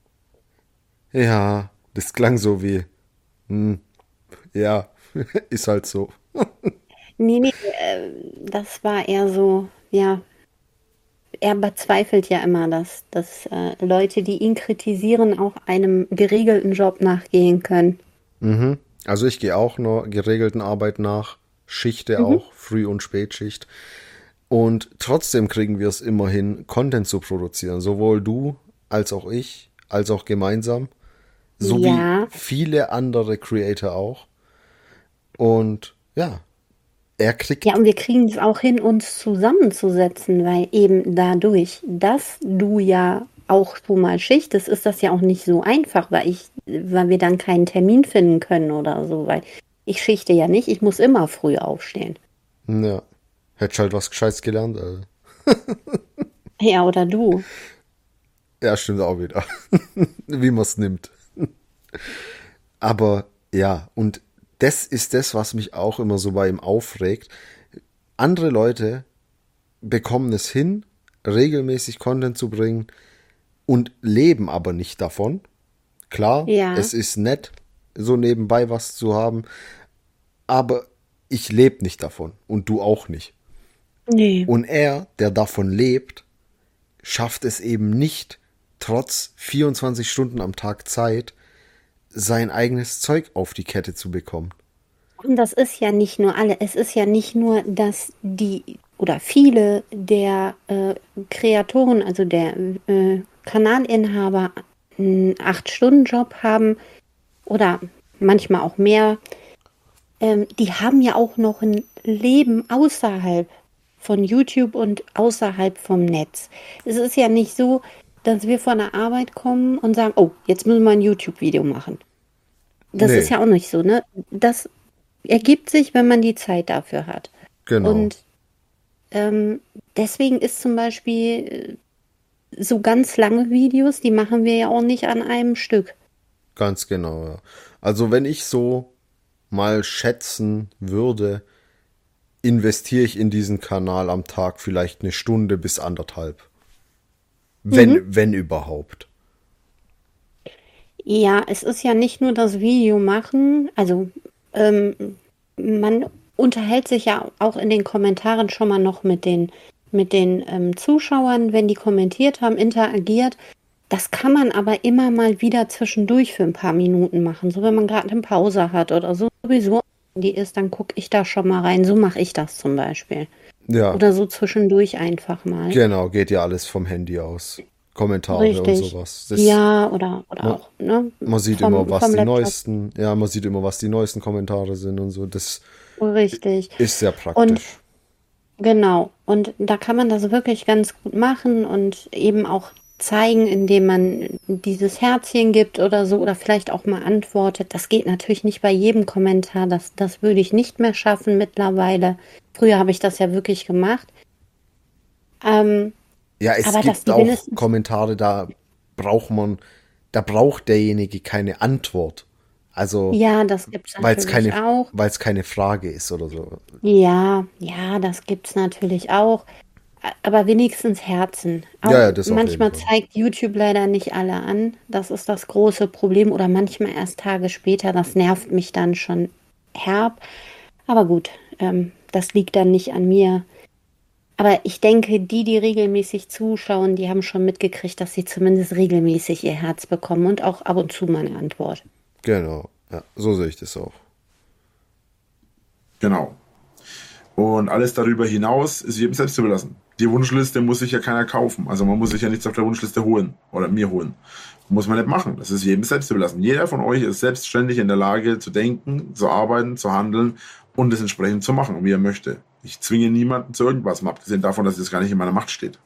Ja, das klang so wie, hm, ja, ist halt so. nee, nee, äh, das war eher so, ja, er bezweifelt ja immer, dass, dass äh, Leute, die ihn kritisieren, auch einem geregelten Job nachgehen können. Mhm. Also ich gehe auch einer geregelten Arbeit nach, Schichte Mhm. auch, Früh- und Spätschicht. Und trotzdem kriegen wir es immer hin, Content zu produzieren. Sowohl du als auch ich, als auch gemeinsam. So wie Ja, viele andere Creator auch. Und ja, er ja, kriegt, und wir kriegen es auch hin, uns zusammenzusetzen, weil eben dadurch, dass du ja auch schon mal schichtest, ist das ja auch nicht so einfach, weil ich, weil wir dann keinen Termin finden können oder so, weil ich schichte ja nicht, ich muss immer früh aufstehen. ja, hätte halt was Gescheites gelernt. Also. Ja, oder du. Ja, stimmt auch wieder. Wie man es nimmt. Aber ja, und das ist das, was mich auch immer so bei ihm aufregt. Andere Leute bekommen es hin, regelmäßig Content zu bringen und leben aber nicht davon. Klar, Ja, es ist nett, so nebenbei was zu haben, aber ich lebe nicht davon und du auch nicht. nee. Und er, der davon lebt, schafft es eben nicht, trotz vierundzwanzig Stunden am Tag Zeit, sein eigenes Zeug auf die Kette zu bekommen. Und das ist ja nicht nur alle, es ist ja nicht nur, dass die oder viele der äh, Kreatoren, also der äh, Kanalinhaber, einen acht-Stunden-Job haben oder manchmal auch mehr. Ähm, die haben ja auch noch ein Leben außerhalb von YouTube und außerhalb vom Netz. Es ist ja nicht so, dass wir von der Arbeit kommen und sagen, oh, jetzt müssen wir ein YouTube-Video machen. Das ist Nee, ja auch nicht so, ne? Das ergibt sich, wenn man die Zeit dafür hat. genau, Und ähm, deswegen ist zum Beispiel äh, so ganz lange Videos, die machen wir ja auch nicht an einem Stück. ganz genau. Ja. Also wenn ich so mal schätzen würde, investiere ich in diesen Kanal am Tag vielleicht eine Stunde bis anderthalb. Mhm. Wenn, wenn überhaupt. Ja, es ist ja nicht nur das Video machen, also ähm, man unterhält sich ja auch in den Kommentaren schon mal noch mit den, mit den ähm, Zuschauern, wenn die kommentiert haben, interagiert. Das kann man aber immer mal wieder zwischendurch für ein paar Minuten machen. So, wenn man gerade eine Pause hat oder so, sowieso die ist, dann gucke ich da schon mal rein. So mache ich das zum Beispiel. Ja, Oder so zwischendurch einfach mal. genau, geht ja alles vom Handy aus. Kommentare und Richtig. sowas. Das, Ja, oder, oder man, auch, ne, man sieht immer, vom, was vom die Laptop. neuesten, ja, man sieht immer, was die neuesten Kommentare sind und so. Das Richtig. ist sehr Und praktisch. genau. Und da kann man das wirklich ganz gut machen und eben auch zeigen, indem man dieses Herzchen gibt oder so oder vielleicht auch mal antwortet. Das geht natürlich nicht bei jedem Kommentar. Das, das würde ich nicht mehr schaffen mittlerweile. Früher habe ich das ja wirklich gemacht. Ähm, Ja, es aber dass gibt die auch wenigstens, Kommentare, da braucht man, da braucht derjenige keine Antwort. Also, ja, das gibt's weil es natürlich keine, auch. weil es keine Frage ist oder so. Ja, ja, das gibt's natürlich auch. A- Aber wenigstens Herzen. Ja, Auch ja, das auf jeden manchmal Fall. zeigt YouTube leider nicht alle an. Das ist das große Problem. Oder manchmal erst Tage später. Das nervt mich dann schon herb. Aber gut, ähm, das liegt dann nicht an mir. Aber ich denke, die, die regelmäßig zuschauen, die haben schon mitgekriegt, dass sie zumindest regelmäßig ihr Herz bekommen und auch ab und zu mal eine Antwort. Genau. Ja, so sehe ich das auch. Genau. Und alles darüber hinaus ist jedem selbst überlassen. Die Wunschliste muss sich ja keiner kaufen. Also man muss sich ja nichts auf der Wunschliste holen oder mir holen. Muss man nicht machen. Das ist jedem selbst überlassen. Jeder von euch ist selbstständig in der Lage zu denken, zu arbeiten, zu handeln und es entsprechend zu machen, wie er möchte. Ich zwinge niemanden zu irgendwas, mal abgesehen davon, dass es gar nicht in meiner Macht steht.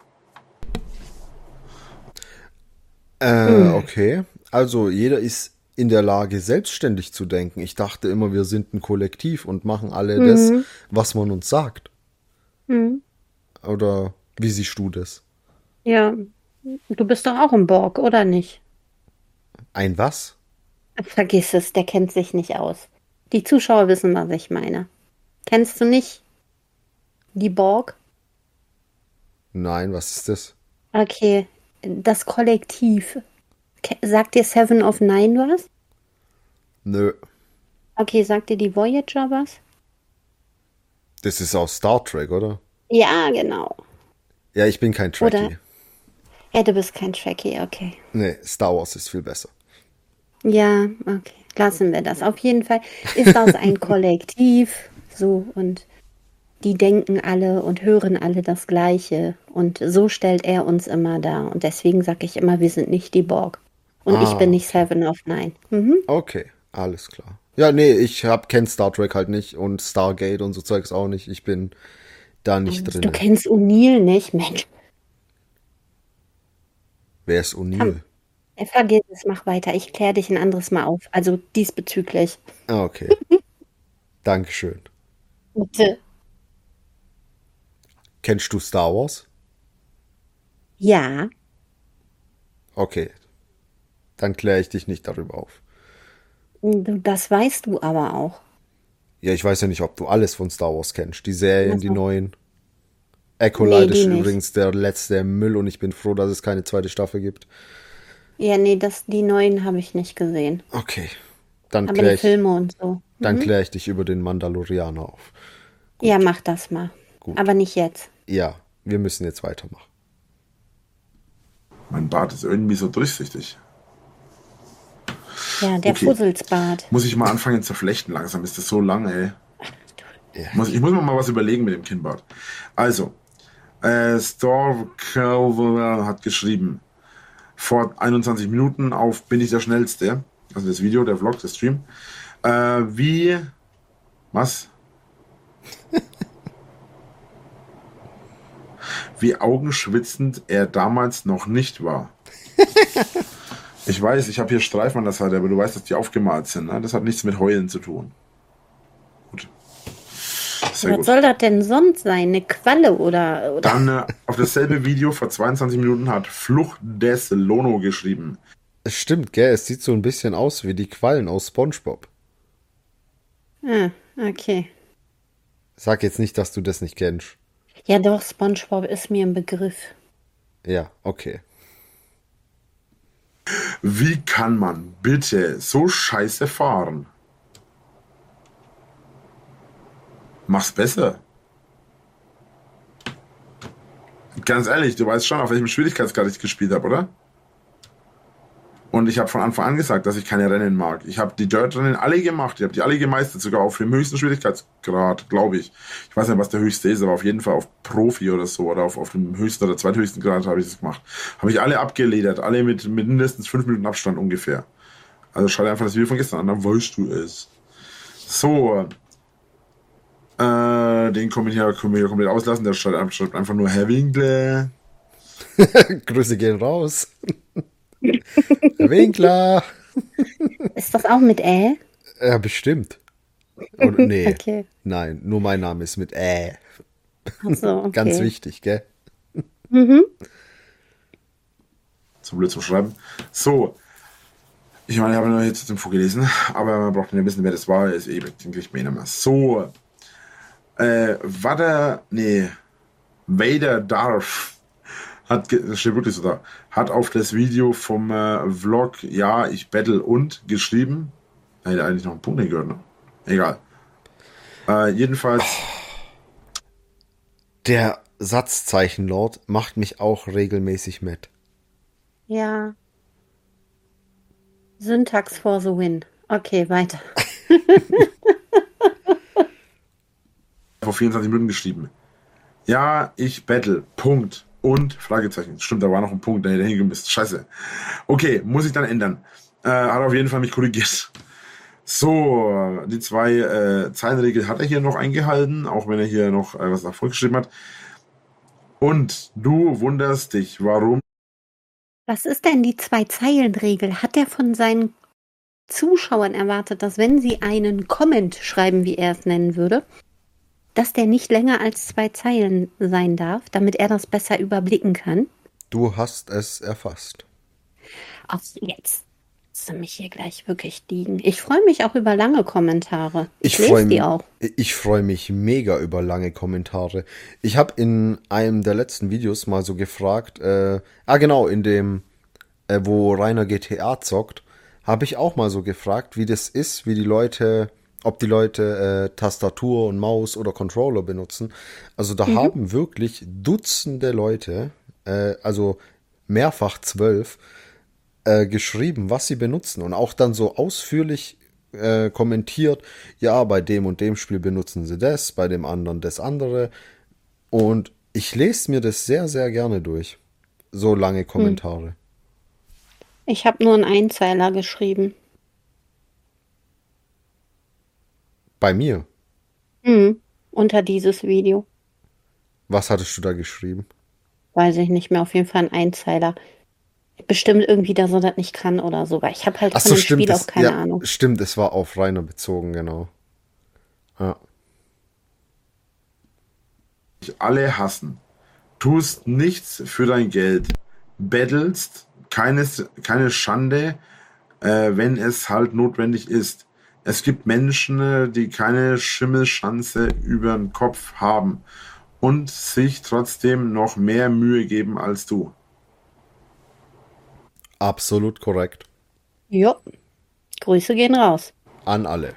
Äh, okay. Also jeder ist in der Lage, selbstständig zu denken. Ich dachte immer, wir sind ein Kollektiv und machen alle Mhm. das, was man uns sagt. Mhm. Oder wie siehst du das? Ja, du bist doch auch im Borg, oder nicht? Ein was? Vergiss es, der kennt sich nicht aus. Die Zuschauer wissen, was ich meine. Kennst du nicht die Borg? Nein, was ist das? Okay, das Kollektiv. Ke- Sagt dir Seven of Nine was? Nö. Okay, sagt dir die Voyager was? Das ist aus Star Trek, oder? Ja, genau. Ja, ich bin kein Trekkie. Oder- Ja, du bist kein Trekkie, okay. Nee, Star Wars ist viel besser. Ja, okay. Lassen wir das. Auf jeden Fall ist das ein Kollektiv, so, und die denken alle und hören alle das Gleiche. Und so stellt er uns immer dar. Und deswegen sage ich immer, wir sind nicht die Borg. Und Ah, ich bin nicht Seven of Nine. Mhm. Okay, alles klar. Ja, nee, ich hab, kenn Star Trek halt nicht und Stargate und so Zeugs auch nicht. Ich bin da nicht Du drin. kennst O'Neill nicht, Mensch. Wer ist O'Neill? Äh, Vergiss es, mach weiter. Ich kläre dich ein anderes Mal auf. Also diesbezüglich. Ah, okay. Dankeschön. Bitte. Kennst du Star Wars? Ja. Okay. Dann kläre ich dich nicht darüber auf. Du- Das weißt du aber auch. Ja, ich weiß ja nicht, ob du alles von Star Wars kennst. Die Serien, Also. die neuen. Acolyte Nee, die ist nicht. übrigens der letzte Müll und ich bin froh, dass es keine zweite Staffel gibt. Ja, nee, das, die neuen habe ich nicht gesehen. Okay. Dann Aber kläre die ich, Filme und so. dann klär ich dich über den Mandalorianer auf. Ja, mach das mal. Gut. Aber nicht jetzt. Ja, wir müssen jetzt weitermachen. Mein Bart ist irgendwie so durchsichtig. Ja, der Okay. Fusselsbart. Muss ich mal anfangen zu flechten langsam? Ist das so lang, ey? Ja. Muss, ich muss mir mal was überlegen mit dem Kinnbart. Also, äh, Storkelver hat geschrieben, vor einundzwanzig Minuten auf Bin ich der Schnellste, also das Video, der Vlog, der Stream, äh, wie, was? Wie augenschwitzend er damals noch nicht war. Ich weiß, ich habe hier Streifen an der Seite, aber du weißt, dass die aufgemalt sind. Ne? Das hat nichts mit Heulen zu tun. Gut. Sehr Was gut. soll das denn sonst sein? Eine Qualle oder, oder? Dann äh, auf dasselbe Video vor zweiundzwanzig Minuten hat Flucht des Lono geschrieben. Es stimmt, gell? Es sieht so ein bisschen aus wie die Quallen aus SpongeBob. Ah, okay. Sag jetzt nicht, dass du das nicht kennst. Ja, doch, SpongeBob ist mir ein Begriff. Ja, okay. Wie kann man bitte so scheiße fahren? Mach's besser. Ganz ehrlich, du weißt schon, auf welchem Schwierigkeitsgrad ich gespielt habe, oder? Und ich habe von Anfang an gesagt, dass ich keine Rennen mag. Ich habe die Dirt-Rennen alle gemacht. Ich habe die alle gemeistert, sogar auf dem höchsten Schwierigkeitsgrad, glaube ich. Ich weiß nicht, was der höchste ist, aber auf jeden Fall auf Profi oder so oder auf, auf dem höchsten oder zweithöchsten Grad habe ich das gemacht. Habe ich alle abgeledert, alle mit, mit mindestens fünf Minuten Abstand ungefähr. Also schau dir einfach das Video von gestern an, dann weißt du es. So. Äh, den können wir hier, können wir hier komplett auslassen. Der schreibt, schreibt einfach nur Herr Winkler. Grüße gehen raus. Herr Winkler. Ist das auch mit Ä? Ja, bestimmt. Oder, nee. Okay. Nein, nur mein Name ist mit Ä. Ach so, okay. Ganz wichtig, gell? So blöd zu schreiben. So. Ich meine, ich habe noch jetzt den vorgelesen, aber man braucht nicht wissen, wer das war. Ist eh, den kriegt man eh nicht mehr. So. Äh, Vader, nee. Vader Darth hat, ge- das steht wirklich so da, hat auf das Video vom äh, Vlog, ja, ich battle und geschrieben. Da hätte eigentlich noch einen Punkt gehört, ne? Egal. Äh, jedenfalls, Der Satzzeichenlord macht mich auch regelmäßig mit. Ja. Syntax for the win. Okay, weiter. Vor vierundzwanzig Minuten geschrieben. Ja, ich battle. Punkt. Und Fragezeichen. Stimmt, da war noch ein Punkt, der hingemisst. Scheiße. Okay, muss ich dann ändern. Äh, hat auf jeden Fall mich korrigiert. So, die zwei äh, Zeilenregel hat er hier noch eingehalten, auch wenn er hier noch äh, was davor geschrieben hat. Und du wunderst dich, warum? Was ist denn die Zwei-Zeilen-Regel? Hat er von seinen Zuschauern erwartet, dass wenn sie einen Comment schreiben, wie er es nennen würde, dass der nicht länger als zwei Zeilen sein darf, damit er das besser überblicken kann? Du hast es erfasst. Ach, jetzt lässt du mich hier gleich wirklich liegen. Ich freue mich auch über lange Kommentare. Ich, Ich freue lese die mich, auch. ich freue mich mega über lange Kommentare. Ich habe in einem der letzten Videos mal so gefragt, äh, ah genau, in dem, äh, wo Rainer G T A zockt, habe ich auch mal so gefragt, wie das ist, wie die Leute, ob die Leute äh, Tastatur und Maus oder Controller benutzen. Also da haben wirklich Dutzende Leute, äh, also mehrfach zwölf, äh, geschrieben, was sie benutzen und auch dann so ausführlich äh, kommentiert, ja, bei dem und dem Spiel benutzen sie das, bei dem anderen das andere. Und ich lese mir das sehr, sehr gerne durch. So lange Kommentare. Ich habe nur einen Einzeiler geschrieben. Bei mir. Hm. Unter dieses Video. Was hattest du da geschrieben? Weiß ich nicht mehr. Auf jeden Fall ein Einzeiler. Bestimmt irgendwie, dass er das nicht kann oder so. Weil ich habe halt Ach von so, dem stimmt. Spiel Es, auch keine ja, Ahnung. stimmt, es war auf Rainer bezogen, genau. Ja. Alle hassen. Tust nichts für dein Geld. Bettelst, keines, keine Schande, äh, wenn es halt notwendig ist. Es gibt Menschen, äh, die keine Schimmelschanze über den Kopf haben und sich trotzdem noch mehr Mühe geben als du. Absolut korrekt. Jo. Grüße gehen raus. An alle.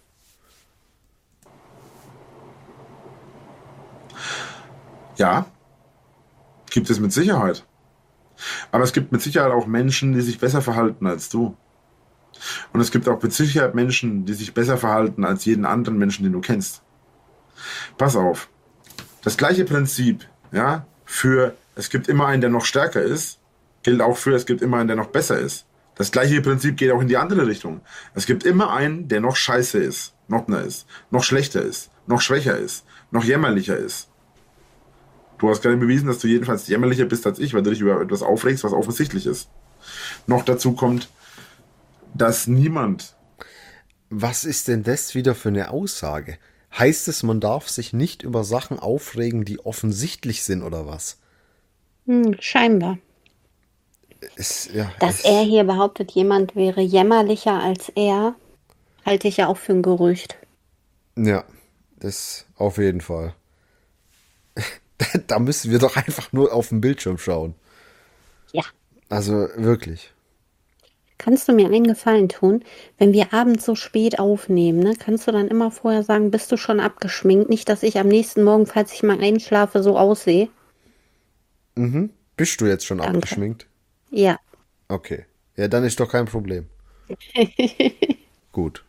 Ja, gibt es mit Sicherheit. Aber es gibt mit Sicherheit auch Menschen, die sich besser verhalten als du. Und es gibt auch mit Sicherheit Menschen, die sich besser verhalten als jeden anderen Menschen, den du kennst. Pass auf. Das gleiche Prinzip, ja, für es gibt immer einen, der noch stärker ist, gilt auch für es gibt immer einen, der noch besser ist. Das gleiche Prinzip geht auch in die andere Richtung. Es gibt immer einen, der noch scheiße ist, noch mehr ist, noch schlechter ist, noch schwächer ist, noch jämmerlicher ist. Du hast gerade bewiesen, dass du jedenfalls jämmerlicher bist als ich, weil du dich über etwas aufregst, was offensichtlich ist. Noch dazu kommt, dass niemand... Was ist denn das wieder für eine Aussage? Heißt es, man darf sich nicht über Sachen aufregen, die offensichtlich sind oder was? Hm, scheinbar. Es, ja, Dass es, er hier behauptet, jemand wäre jämmerlicher als er, halte ich ja auch für ein Gerücht. Ja, das auf jeden Fall. Da müssen wir doch einfach nur auf den Bildschirm schauen. Ja. Also wirklich. Kannst du mir einen Gefallen tun? Wenn wir abends so spät aufnehmen, ne, kannst du dann immer vorher sagen, bist du schon abgeschminkt? Nicht, dass ich am nächsten Morgen, falls ich mal einschlafe, so aussehe. Mhm. Bist du jetzt schon Danke. abgeschminkt? Ja. Okay. Ja, dann ist doch kein Problem. Gut.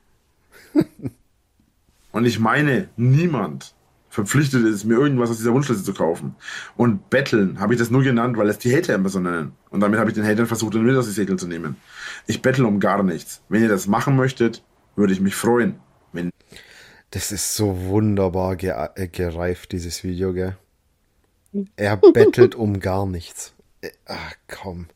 Und ich meine, niemand verpflichtet ist, mir irgendwas aus dieser Wunschliste zu kaufen. Und betteln habe ich das nur genannt, weil es die Hater immer so nennen. Und damit habe ich den Hatern versucht, den Wind aus die Segel zu nehmen. Ich bettel um gar nichts. Wenn ihr das machen möchtet, würde ich mich freuen. Wenn Das ist so wunderbar ge äh, gereift, dieses Video, gell? Er bettelt um gar nichts. Äh, Ach, komm.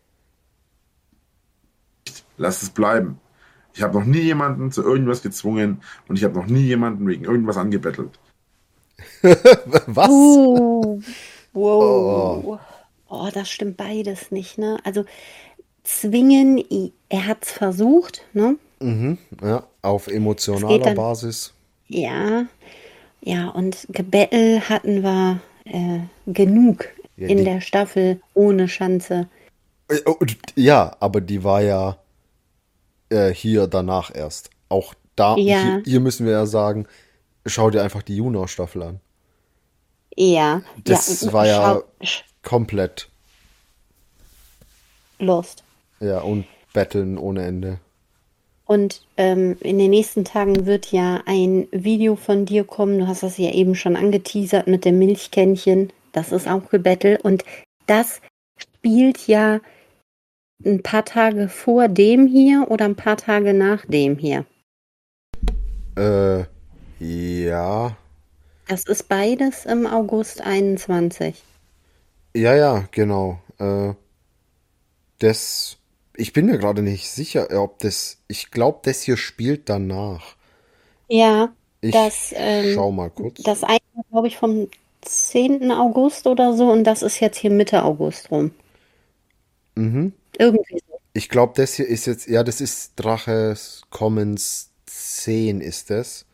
lasst es bleiben. Ich habe noch nie jemanden zu irgendwas gezwungen und ich habe noch nie jemanden wegen irgendwas angebettelt. Was? Uh, wow. Oh. das stimmt beides nicht, ne? Also zwingen, i- er hat's versucht, ne? Mhm, ja, auf Es geht emotionaler dann- Basis. Ja, ja, und Gebettel hatten wir äh, genug Ja, in die- der Staffel ohne Schanze. Äh, oh, und- Ja, aber die war ja äh, hier danach erst. Auch da, Ja. hier, hier müssen wir ja sagen, schau dir einfach die Juno-Staffel an. Ja, Das ja, war ja schau- sch- komplett. Lust. Ja, und Betteln ohne Ende. Und ähm, in den nächsten Tagen wird ja ein Video von dir kommen. Du hast das ja eben schon angeteasert mit dem Milchkännchen. Das ist auch Gebettel. Und das spielt ja ein paar Tage vor dem hier oder ein paar Tage nach dem hier. Äh, ja. Das ist beides im August einundzwanzig. Ja, ja, genau. Äh, das, ich bin mir gerade nicht sicher, ob das, ich glaube, das hier spielt danach. Ja, Ich das, ähm, schau mal kurz. das eine, glaube ich, vom zehnten August oder so und das ist jetzt hier Mitte August rum. Mhm. Irgendwie so. Ich glaube, das hier ist jetzt, ja, das ist Draches Commons zehn ist das.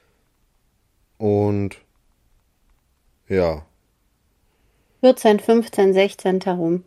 Und ja, vierzehn, fünfzehn, sechzehn herum,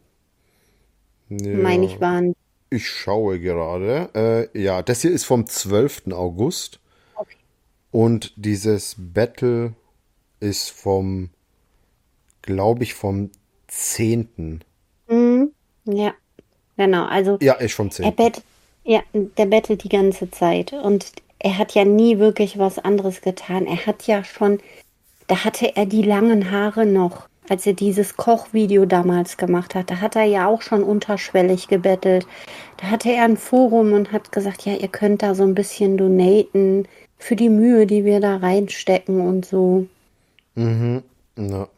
meine ja, ich, waren. ich schaue gerade. Äh, ja, das hier ist vom zwölften August Okay. und dieses Battle ist vom, glaube ich, vom zehnten. Mhm. Ja, genau. Also Ja, ist vom er zehnten. bett, ja, der bettelt die ganze Zeit und er hat ja nie wirklich was anderes getan. Er hat ja schon, da hatte er die langen Haare noch, als er dieses Kochvideo damals gemacht hat. Da hat er ja auch schon unterschwellig gebettelt. Da hatte er ein Forum und hat gesagt, ja, ihr könnt da so ein bisschen donaten für die Mühe, die wir da reinstecken und so. Mhm. Ja.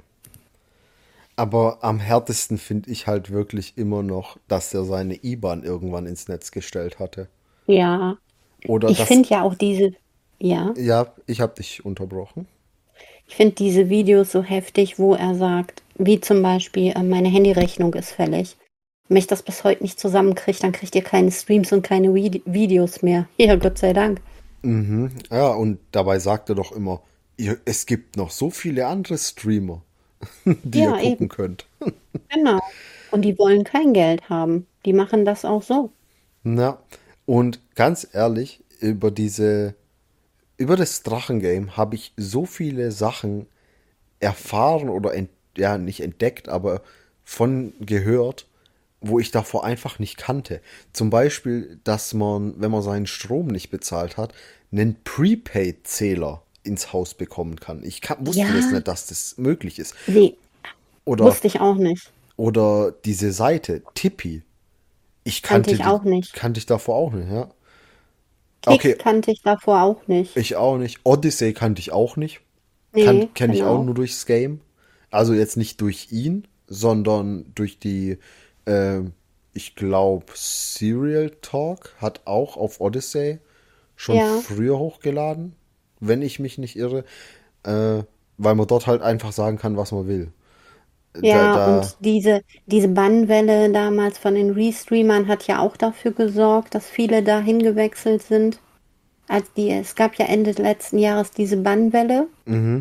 Aber am härtesten finde ich halt wirklich immer noch, dass er seine I B A N irgendwann ins Netz gestellt hatte. Ja, Oder ich das, finde ja auch diese, ja, ja, ich habe dich unterbrochen. ich finde diese Videos so heftig, wo er sagt, wie zum Beispiel, äh, meine Handyrechnung ist fällig. Wenn ich das bis heute nicht zusammenkriege, dann kriegt ihr keine Streams und keine Vide- Videos mehr. Ja, Gott sei Dank. Mhm. Ja, und dabei sagt er doch immer, ihr, es gibt noch so viele andere Streamer, die ihr Ja, eben, gucken könnt. genau. Und die wollen kein Geld haben. Die machen das auch so. Na, und ganz ehrlich, über diese, über das Drachengame habe ich so viele Sachen erfahren oder ent, ja, nicht entdeckt, aber von gehört, wo ich davor einfach nicht kannte. Zum Beispiel, dass man, wenn man seinen Strom nicht bezahlt hat, einen Prepaid-Zähler ins Haus bekommen kann. Ich kann, wusste das Ja, nicht, dass das möglich ist. nee, Oder, wusste ich auch nicht. oder diese Seite, Tippi. Ich Kannte kannte ich die, auch nicht. kannte ich davor auch nicht, ja. Kicks Okay, kannte ich davor auch nicht. ich auch nicht. Odyssey kannte ich auch nicht. Kann, Nee, kenne ich auch genau. nur durchs Game. Also jetzt nicht durch ihn, sondern durch die, ähm, ich glaube, Serial Talk hat auch auf Odyssey schon Ja. früher hochgeladen, wenn ich mich nicht irre, äh, weil man dort halt einfach sagen kann, was man will. Da, Ja, da, und diese, diese Bannwelle damals von den Restreamern hat ja auch dafür gesorgt, dass viele dahin gewechselt sind. Als die, es gab ja Ende letzten Jahres diese Bannwelle, mhm.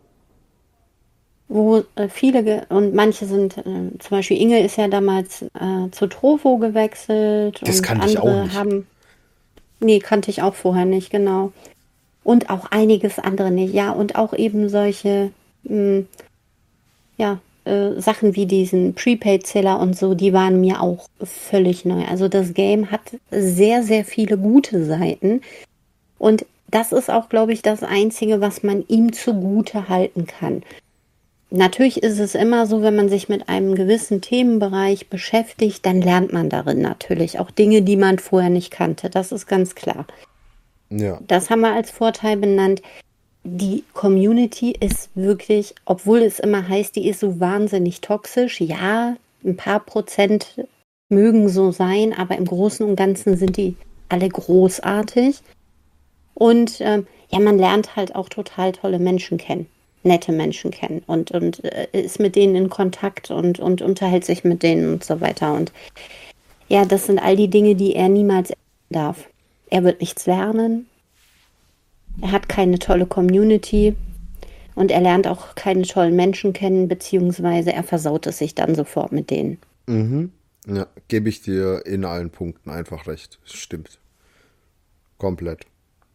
wo äh, viele ge und manche sind, äh, zum Beispiel Inge ist ja damals äh, zu Trovo gewechselt Das und kannte ich auch andere nicht. haben, nee, kannte ich auch vorher nicht, genau. Und auch einiges andere nicht, ja, und auch eben solche, mh, ja, äh, Sachen wie diesen Prepaid-Zähler und so, die waren mir auch völlig neu. Also das Game hat sehr, sehr viele gute Seiten. Und das ist auch, glaube ich, das Einzige, was man ihm zugute halten kann. Natürlich ist es immer so, wenn man sich mit einem gewissen Themenbereich beschäftigt, dann lernt man darin natürlich auch Dinge, die man vorher nicht kannte. Das ist ganz klar. Ja. Das haben wir als Vorteil benannt. Die Community ist wirklich, obwohl es immer heißt, die ist so wahnsinnig toxisch. Ja, ein paar Prozent mögen so sein, aber im Großen und Ganzen sind die alle großartig. Und ähm, ja, man lernt halt auch total tolle Menschen kennen, nette Menschen kennen und, und äh, ist mit denen in Kontakt und, und unterhält sich mit denen und so weiter. Und ja, das sind all die Dinge, die er niemals ändern darf. Er wird nichts lernen, er hat keine tolle Community und er lernt auch keine tollen Menschen kennen, beziehungsweise er versaut es sich dann sofort mit denen. Mhm. Ja, gebe ich dir in allen Punkten einfach recht. Stimmt. Komplett.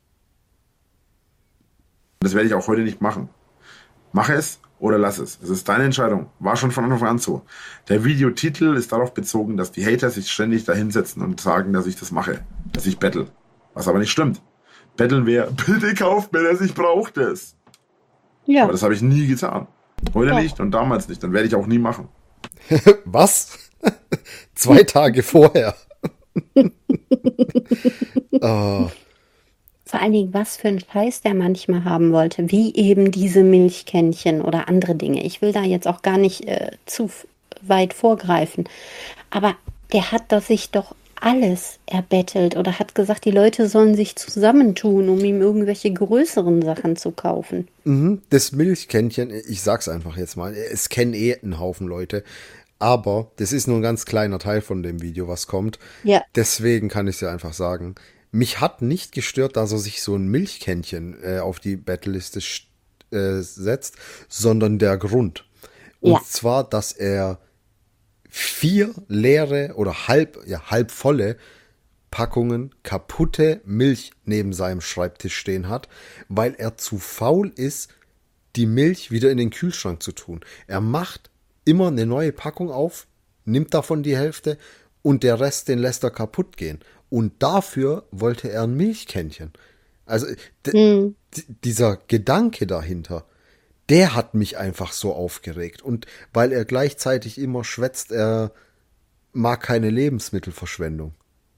Das werde ich auch heute nicht machen. Mache es oder lass es. Es ist deine Entscheidung. War schon von Anfang an so. Der Videotitel ist darauf bezogen, dass die Hater sich ständig da hinsetzen und sagen, dass ich das mache. Dass ich battle. Was aber nicht stimmt. Betteln wäre, bitte kauft mir das, ich brauche das. Ja. Aber das habe ich nie getan. Heute Doch. nicht und damals nicht. Dann werde ich auch nie machen. Was? Zwei Tage vorher. oh. Vor allen Dingen, was für einen Scheiß der manchmal haben wollte, wie eben diese Milchkännchen oder andere Dinge. Ich will da jetzt auch gar nicht äh, zu f- weit vorgreifen, aber der hat das sich doch alles erbettelt oder hat gesagt, die Leute sollen sich zusammentun, um ihm irgendwelche größeren Sachen zu kaufen. Mhm, das Milchkännchen, ich sag's einfach jetzt mal, es kennen eh einen Haufen Leute, aber das ist nur ein ganz kleiner Teil von dem Video, was kommt. Ja. Deswegen kann ich es ja einfach sagen. Mich hat nicht gestört, dass er sich so ein Milchkännchen äh, auf die Battle-Liste st- äh, setzt, sondern der Grund. Und Ja. zwar, dass er vier leere oder halb, ja, halb volle Packungen kaputte Milch neben seinem Schreibtisch stehen hat, weil er zu faul ist, die Milch wieder in den Kühlschrank zu tun. Er macht immer eine neue Packung auf, nimmt davon die Hälfte und der Rest, den lässt er kaputt gehen. Und dafür wollte er ein Milchkännchen. Also d- Hm. d- dieser Gedanke dahinter, der hat mich einfach so aufgeregt. Und weil er gleichzeitig immer schwätzt, er mag keine Lebensmittelverschwendung.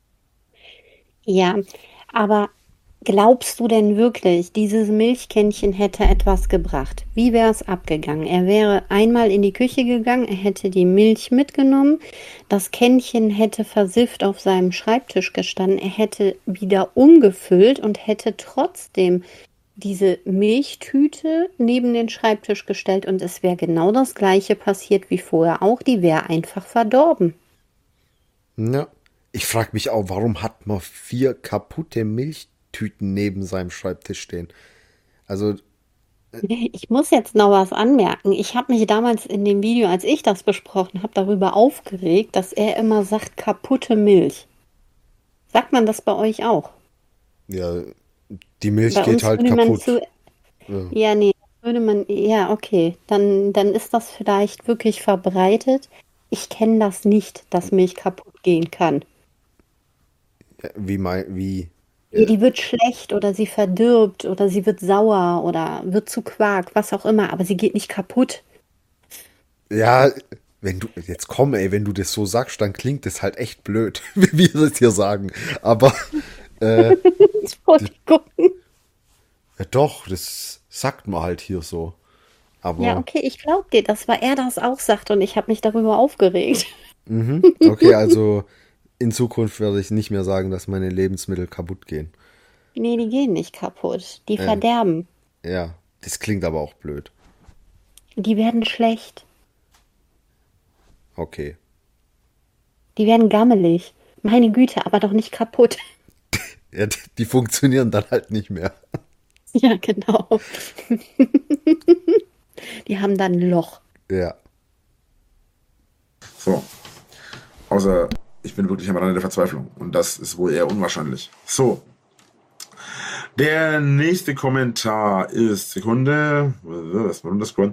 Ja, aber glaubst du denn wirklich, dieses Milchkännchen hätte etwas gebracht? Wie wäre es abgegangen? Er wäre einmal in die Küche gegangen, er hätte die Milch mitgenommen, das Kännchen hätte versifft auf seinem Schreibtisch gestanden, er hätte wieder umgefüllt und hätte trotzdem diese Milchtüte neben den Schreibtisch gestellt und es wäre genau das gleiche passiert wie vorher auch, die wäre einfach verdorben. Ja. Ich frage mich auch, warum hat man vier kaputte Milchtüten neben seinem Schreibtisch stehen? Also, Ich muss jetzt noch was anmerken. Ich habe mich damals in dem Video, als ich das besprochen habe, darüber aufgeregt, dass er immer sagt, kaputte Milch. Sagt man das bei euch auch? ja, die Milch Bei geht uns halt würde man kaputt. zu, Ja. ja, nee, würde man, ja, okay, dann, dann ist das vielleicht wirklich verbreitet. Ich kenne das nicht, dass Milch kaputt gehen kann. Wie mein, wie. Ja, die wird schlecht oder sie verdirbt oder sie wird sauer oder wird zu Quark, was auch immer, aber sie geht nicht kaputt. Ja, wenn du, jetzt komm, ey, wenn du das so sagst, dann klingt das halt echt blöd, wie wir das hier sagen. Aber, äh, Entschuldigung. ja doch, das sagt man halt hier so. Aber, Ja, okay, ich glaube dir, das war er, das auch sagt und ich habe mich darüber aufgeregt. mhm, okay, also in Zukunft werde ich nicht mehr sagen, dass meine Lebensmittel kaputt gehen. Nee, die gehen nicht kaputt. Die Ja. verderben. Ja, das klingt aber auch blöd. Die werden schlecht. Okay. Die werden gammelig. Meine Güte, aber doch nicht kaputt. Ja, die, die funktionieren dann halt nicht mehr. Ja, genau. Die haben dann ein Loch. Ja. So. Außer ich bin wirklich am Rande der Verzweiflung. Und das ist wohl eher unwahrscheinlich. So. Der nächste Kommentar ist, Sekunde, was war denn das?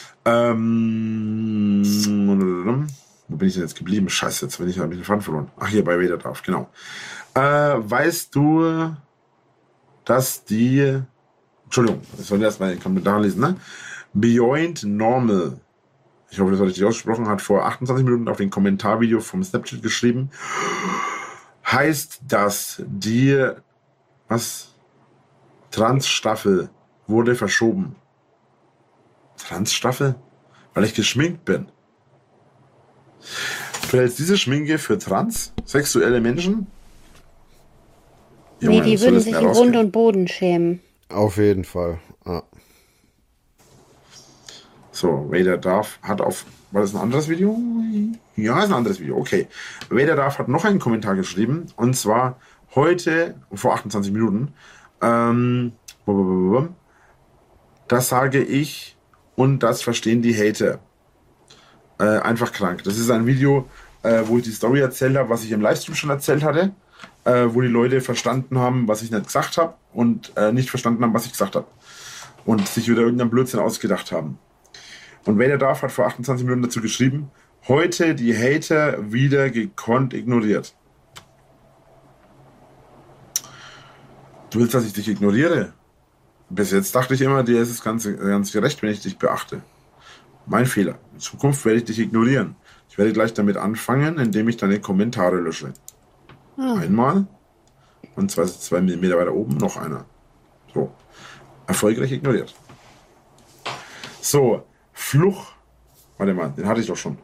Ähm, wo bin ich denn jetzt geblieben? Scheiße, jetzt bin ich, habe ich den Faden verloren. Ach, hier bei Vader drauf, genau. Äh, weißt du, dass die, Entschuldigung, ich sollte erstmal den Kommentar lesen, ne? Beyond Normal, ich hoffe, das habe ich richtig ausgesprochen, hat vor achtundzwanzig Minuten auf den Kommentarvideo vom Snapchat geschrieben, heißt, dass die, was? Trans-Staffel wurde verschoben. Trans-Staffel? Weil ich geschminkt bin. Du hältst diese Schminke für transsexuelle Menschen? Nee, die soll würden das sich mehr in Grund rausgehen? und Boden schämen. Auf jeden Fall. Ja. So, Vader Darth hat auf. War das ein anderes Video? Ja, ist ein anderes Video. Okay. Vader Darth hat noch einen Kommentar geschrieben. Und zwar heute, vor achtundzwanzig Minuten. Ähm, das sage ich und das verstehen die Hater. Äh, einfach krank. Das ist ein Video, äh, wo ich die Story erzählt habe, was ich im Livestream schon erzählt hatte. Äh, wo die Leute verstanden haben, was ich nicht gesagt habe. Und äh, nicht verstanden haben, was ich gesagt habe. Und sich wieder irgendeinen Blödsinn ausgedacht haben. Und Vader Darth hat vor achtundzwanzig Minuten dazu geschrieben, heute die Hater wieder gekonnt ignoriert. Du willst, dass ich dich ignoriere? Bis jetzt dachte ich immer, dir ist es ganz, ganz gerecht, wenn ich dich beachte. Mein Fehler. In Zukunft werde ich dich ignorieren. Ich werde gleich damit anfangen, indem ich deine Kommentare lösche. Ah. Einmal und zwei, zwei Millimeter weiter oben noch einer. So. Erfolgreich ignoriert. So. Fluch. Warte mal, den hatte ich doch schon.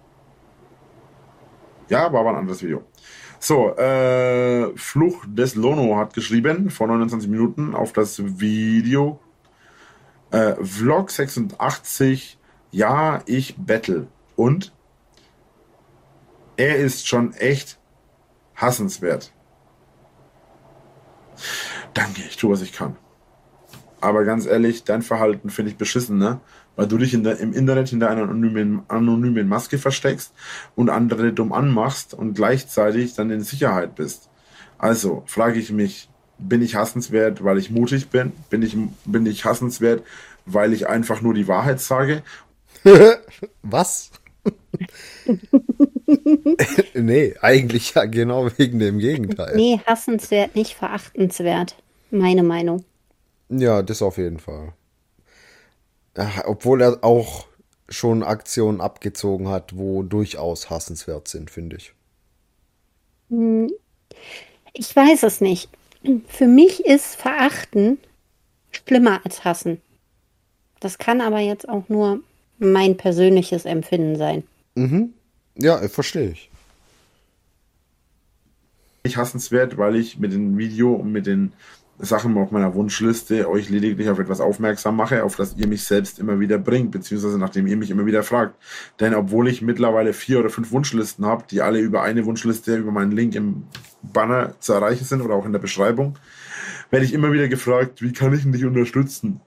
Ja, war aber ein anderes Video. So, äh, Fluch des Lono hat geschrieben, vor neunundzwanzig Minuten auf das Video. Äh, Vlog sechsundachtzig, ja, ich battle. Und er ist schon echt hassenswert. Danke, ich tue, was ich kann. Aber ganz ehrlich, dein Verhalten finde ich beschissen, ne? Weil du dich in der, im Internet hinter einer anonymen, anonymen Maske versteckst und andere dumm anmachst und gleichzeitig dann in Sicherheit bist. Also frage ich mich, bin ich hassenswert, weil ich mutig bin? Bin ich, bin ich hassenswert, weil ich einfach nur die Wahrheit sage? Was? Nee, eigentlich ja genau wegen dem Gegenteil. Nee, hassenswert, nicht verachtenswert. Meine Meinung. Ja, das auf jeden Fall. Ja, obwohl er auch schon Aktionen abgezogen hat, wo durchaus hassenswert sind, finde ich. Hm, Ich weiß es nicht. Für mich ist Verachten schlimmer als Hassen. Das kann aber jetzt auch nur mein persönliches Empfinden sein. Mhm. Ja, verstehe ich. Ich hassenswert, weil ich mit dem Video und mit den Sachen auf meiner Wunschliste euch lediglich auf etwas aufmerksam mache, auf das ihr mich selbst immer wieder bringt, beziehungsweise nachdem ihr mich immer wieder fragt. Denn obwohl ich mittlerweile vier oder fünf Wunschlisten habe, die alle über eine Wunschliste, über meinen Link im Banner zu erreichen sind oder auch in der Beschreibung, werde ich immer wieder gefragt, wie kann ich dich unterstützen?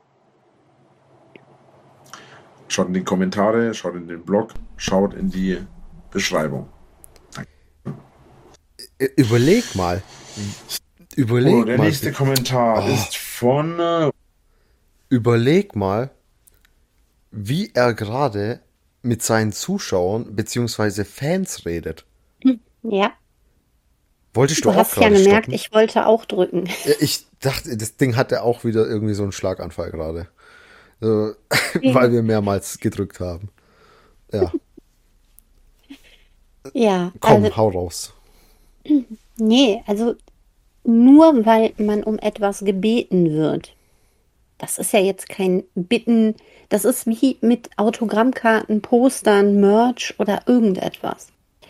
Schaut in die Kommentare, schaut in den Blog, schaut in die Beschreibung. Überleg mal. Überleg Oh, der mal. nächste Kommentar Oh. ist von äh, Überleg mal, wie er gerade mit seinen Zuschauern bzw. Fans redet. Ja, Wolltest du, du auch hast ja gerade gemerkt, stoppen? ich wollte auch drücken. Ja, ich dachte, das Ding hatte auch wieder irgendwie so einen Schlaganfall gerade. So, weil wir mehrmals gedrückt haben. Ja, Ja, komm, also hau raus. nee, also nur weil man um etwas gebeten wird. Das ist ja jetzt kein Bitten, das ist wie mit Autogrammkarten, Postern, Merch oder irgendetwas.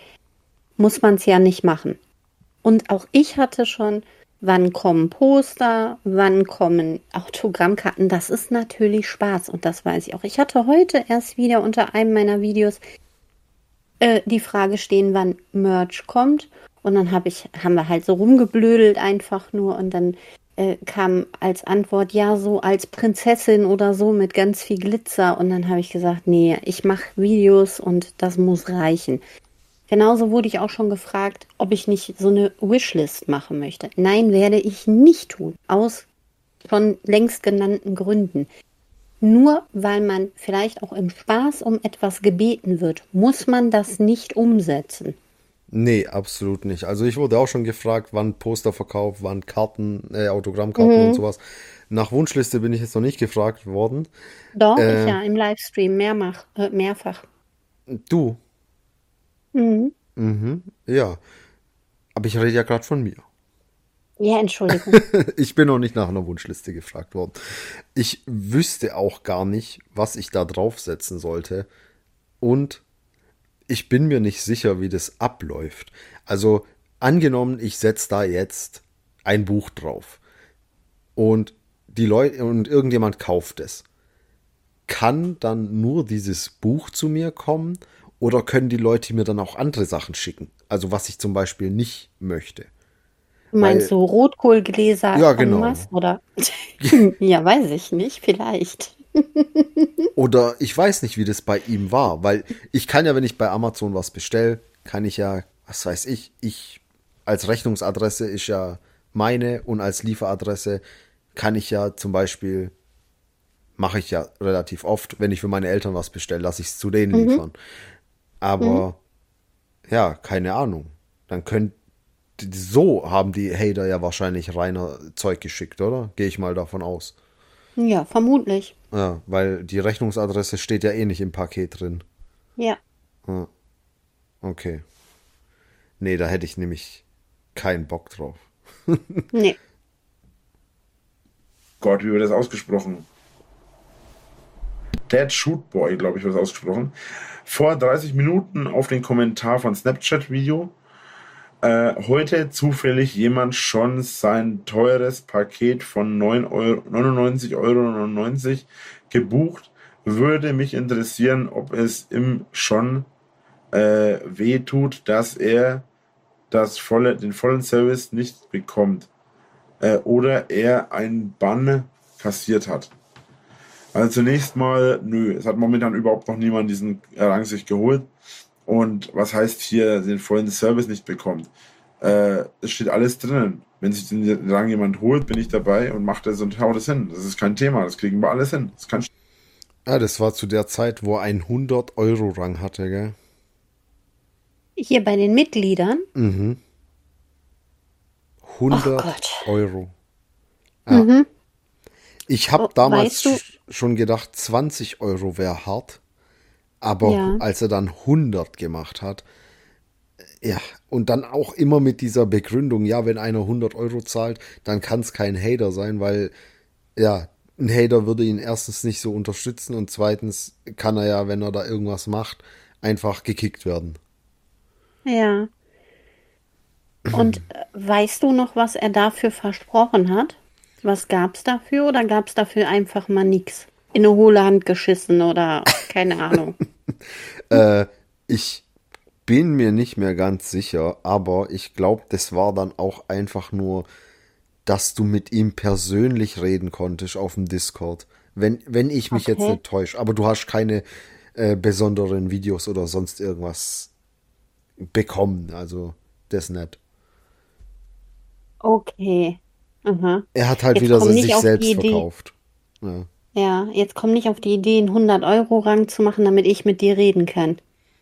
Muss man es ja nicht machen. Und auch ich hatte schon, wann kommen Poster, wann kommen Autogrammkarten. Das ist natürlich Spaß und das weiß ich auch. Ich hatte heute erst wieder unter einem meiner Videos äh, die Frage stehen, wann Merch kommt. Und dann hab ich, haben wir halt so rumgeblödelt einfach nur und dann äh, kam als Antwort, ja, so als Prinzessin oder so mit ganz viel Glitzer. Und dann habe ich gesagt, nee, ich mache Videos und das muss reichen. Genauso wurde ich auch schon gefragt, ob ich nicht so eine Wishlist machen möchte. Nein, werde ich nicht tun, aus schon längst genannten Gründen. Nur weil man vielleicht auch im Spaß um etwas gebeten wird, muss man das nicht umsetzen. Nee, absolut nicht. Also ich wurde auch schon gefragt, wann Posterverkauf, wann Karten, äh, Autogrammkarten und sowas. Nach Wunschliste bin ich jetzt noch nicht gefragt worden. Doch, Äh, ich ja im Livestream mehrmach, äh, mehrfach. Du, Mhm. mhm, ja. Aber ich rede ja gerade von mir. Ja, Entschuldigung. Ich bin noch nicht nach einer Wunschliste gefragt worden. Ich wüsste auch gar nicht, was ich da draufsetzen sollte. Und ich bin mir nicht sicher, wie das abläuft. Also angenommen, ich setze da jetzt ein Buch drauf und die Leute und irgendjemand kauft es. Kann dann nur dieses Buch zu mir kommen oder können die Leute mir dann auch andere Sachen schicken? Also was ich zum Beispiel nicht möchte. Du meinst Weil- so Rotkohlgläser Ja, von genau. was? Oder? Ja, weiß ich nicht, vielleicht. Oder ich weiß nicht, wie das bei ihm war, weil ich kann ja, wenn ich bei Amazon was bestelle, kann ich ja, was weiß ich, ich als Rechnungsadresse ist ja meine und als Lieferadresse kann ich ja zum Beispiel, mache ich ja relativ oft, wenn ich für meine Eltern was bestelle, lasse ich es zu denen liefern. Aber ja, keine Ahnung. Dann könnte so haben die Hater ja wahrscheinlich reiner Zeug geschickt, oder? Gehe ich mal davon aus. Ja, vermutlich. Ja, weil die Rechnungsadresse steht ja eh nicht im Paket drin. Ja. Ja, okay. Nee, da hätte ich nämlich keinen Bock drauf. Nee. Gott, wie wird das ausgesprochen? Dead Shoot Boy, glaube ich, wird das ausgesprochen. Vor dreißig Minuten auf den Kommentar von Snapchat-Video. Äh, heute zufällig jemand schon sein teures Paket von neunundneunzig Euro neunundneunzig gebucht. Würde mich interessieren, ob es ihm schon äh, weh tut, dass er das volle, den vollen Service nicht bekommt. Äh, oder er einen Bann kassiert hat. Also zunächst mal, nö, es hat momentan überhaupt noch niemand diesen Rang sich geholt. Und was heißt hier, den vollen Service nicht bekommt? Äh, es steht alles drinnen. Wenn sich den Rang jemand holt, bin ich dabei und mache das und hau das hin. Das ist kein Thema, das kriegen wir alles hin. Das kann Ja, das war zu der Zeit, wo er einen hundert-Euro-Rang hatte, gell? Hier bei den Mitgliedern. Mhm. Ach hundert Gott. Euro. Ja. Mhm. Ich habe Oh, damals weißt du, sch- schon gedacht, zwanzig Euro wäre hart. Aber ja, als er dann hundert gemacht hat, ja, und dann auch immer mit dieser Begründung, ja, wenn einer hundert Euro zahlt, dann kann es kein Hater sein, weil, ja, ein Hater würde ihn erstens nicht so unterstützen und zweitens kann er ja, wenn er da irgendwas macht, einfach gekickt werden. ja. Und äh, weißt du noch, was er dafür versprochen hat? Was gab's dafür oder gab's dafür einfach mal nix? In eine hohle Hand geschissen oder keine Ahnung. Äh, ich bin mir nicht mehr ganz sicher, aber ich glaube, das war dann auch einfach nur, dass du mit ihm persönlich reden konntest auf dem Discord. Wenn, wenn ich mich jetzt Okay, nicht täusche. Aber du hast keine äh, besonderen Videos oder sonst irgendwas bekommen. Also, das nicht. okay. Aha. Er hat halt Jetzt wieder so komm nicht sich auf die selbst Idee. verkauft. Ja. Ja, jetzt komm nicht auf die Idee, einen hundert-Euro-Rang zu machen, damit ich mit dir reden kann.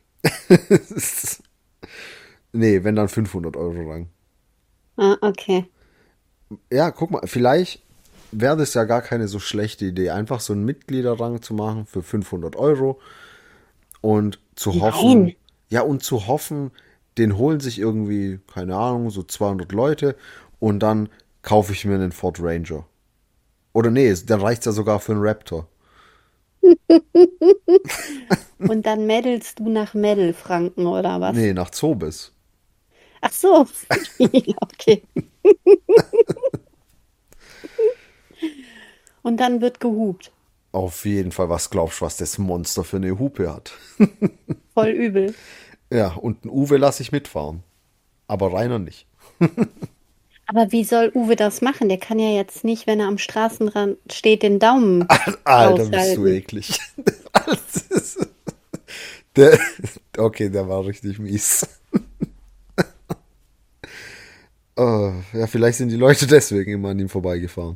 Nee, wenn dann fünfhundert Euro Rang. Ah, okay. Ja, guck mal, vielleicht wäre das ja gar keine so schlechte Idee, einfach so einen Mitgliederrang zu machen für fünfhundert Euro und zu hoffen, Nein. ja, und zu hoffen, den holen sich irgendwie, keine Ahnung, so zweihundert Leute und dann kaufe ich mir einen Ford Ranger. Oder nee, dann reicht's ja sogar für einen Raptor. Und dann meddelst du nach Meddelfranken oder was? Nee, nach Zobis. Ach so. Okay. Und dann wird gehupt. Auf jeden Fall, was glaubst du, was das Monster für eine Hupe hat? Voll übel. Ja, und einen Uwe lasse ich mitfahren. Aber Rainer nicht. Aber wie soll Uwe das machen? Der kann ja jetzt nicht, wenn er am Straßenrand steht, den Daumen Alter, bist du raushalten. eklig. Das ist- Der, okay, der war richtig mies. Oh, ja, vielleicht sind die Leute deswegen immer an ihm vorbeigefahren.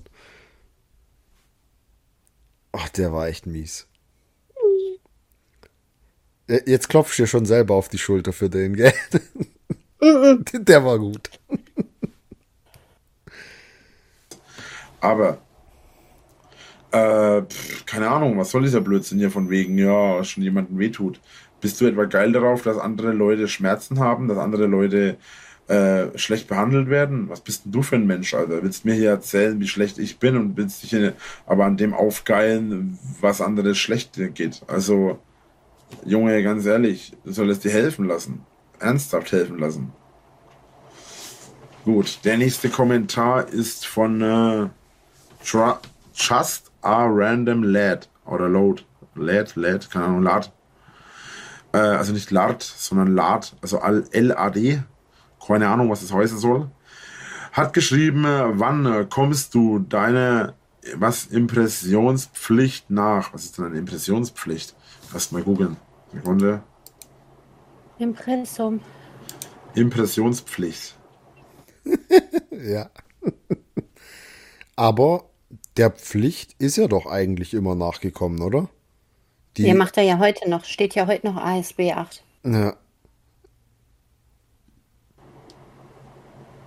Ach, der war echt mies. Äh, Jetzt klopfst du dir schon selber auf die Schulter für den, gell? Der war gut. aber, äh, pf, keine Ahnung, was soll dieser Blödsinn hier von wegen, ja, schon jemandem wehtut? Bist du etwa geil darauf, dass andere Leute Schmerzen haben, dass andere Leute äh, schlecht behandelt werden? Was bist denn du für ein Mensch, Alter? Willst mir hier erzählen, wie schlecht ich bin und willst dich hier aber an dem aufgeilen, was andere schlecht geht? Also, Junge, ganz ehrlich, du solltest dir helfen lassen. Ernsthaft helfen lassen. Gut, der nächste Kommentar ist von äh, Tru- Just a Random Lad oder Load. Lad, Lad, keine Ahnung, Lad. Äh, also nicht Lard, sondern Lad, also L A D. Keine Ahnung, was das heißen soll. Hat geschrieben, äh, wann äh, kommst du deine was Impressionspflicht nach? Was ist denn eine Impressionspflicht? Erst mal googeln. Sekunde. Impressum. Impressionspflicht. Ja. Aber der Pflicht ist ja doch eigentlich immer nachgekommen, oder? Ja, Die, macht er ja heute noch. Steht ja heute noch A S B acht. ja,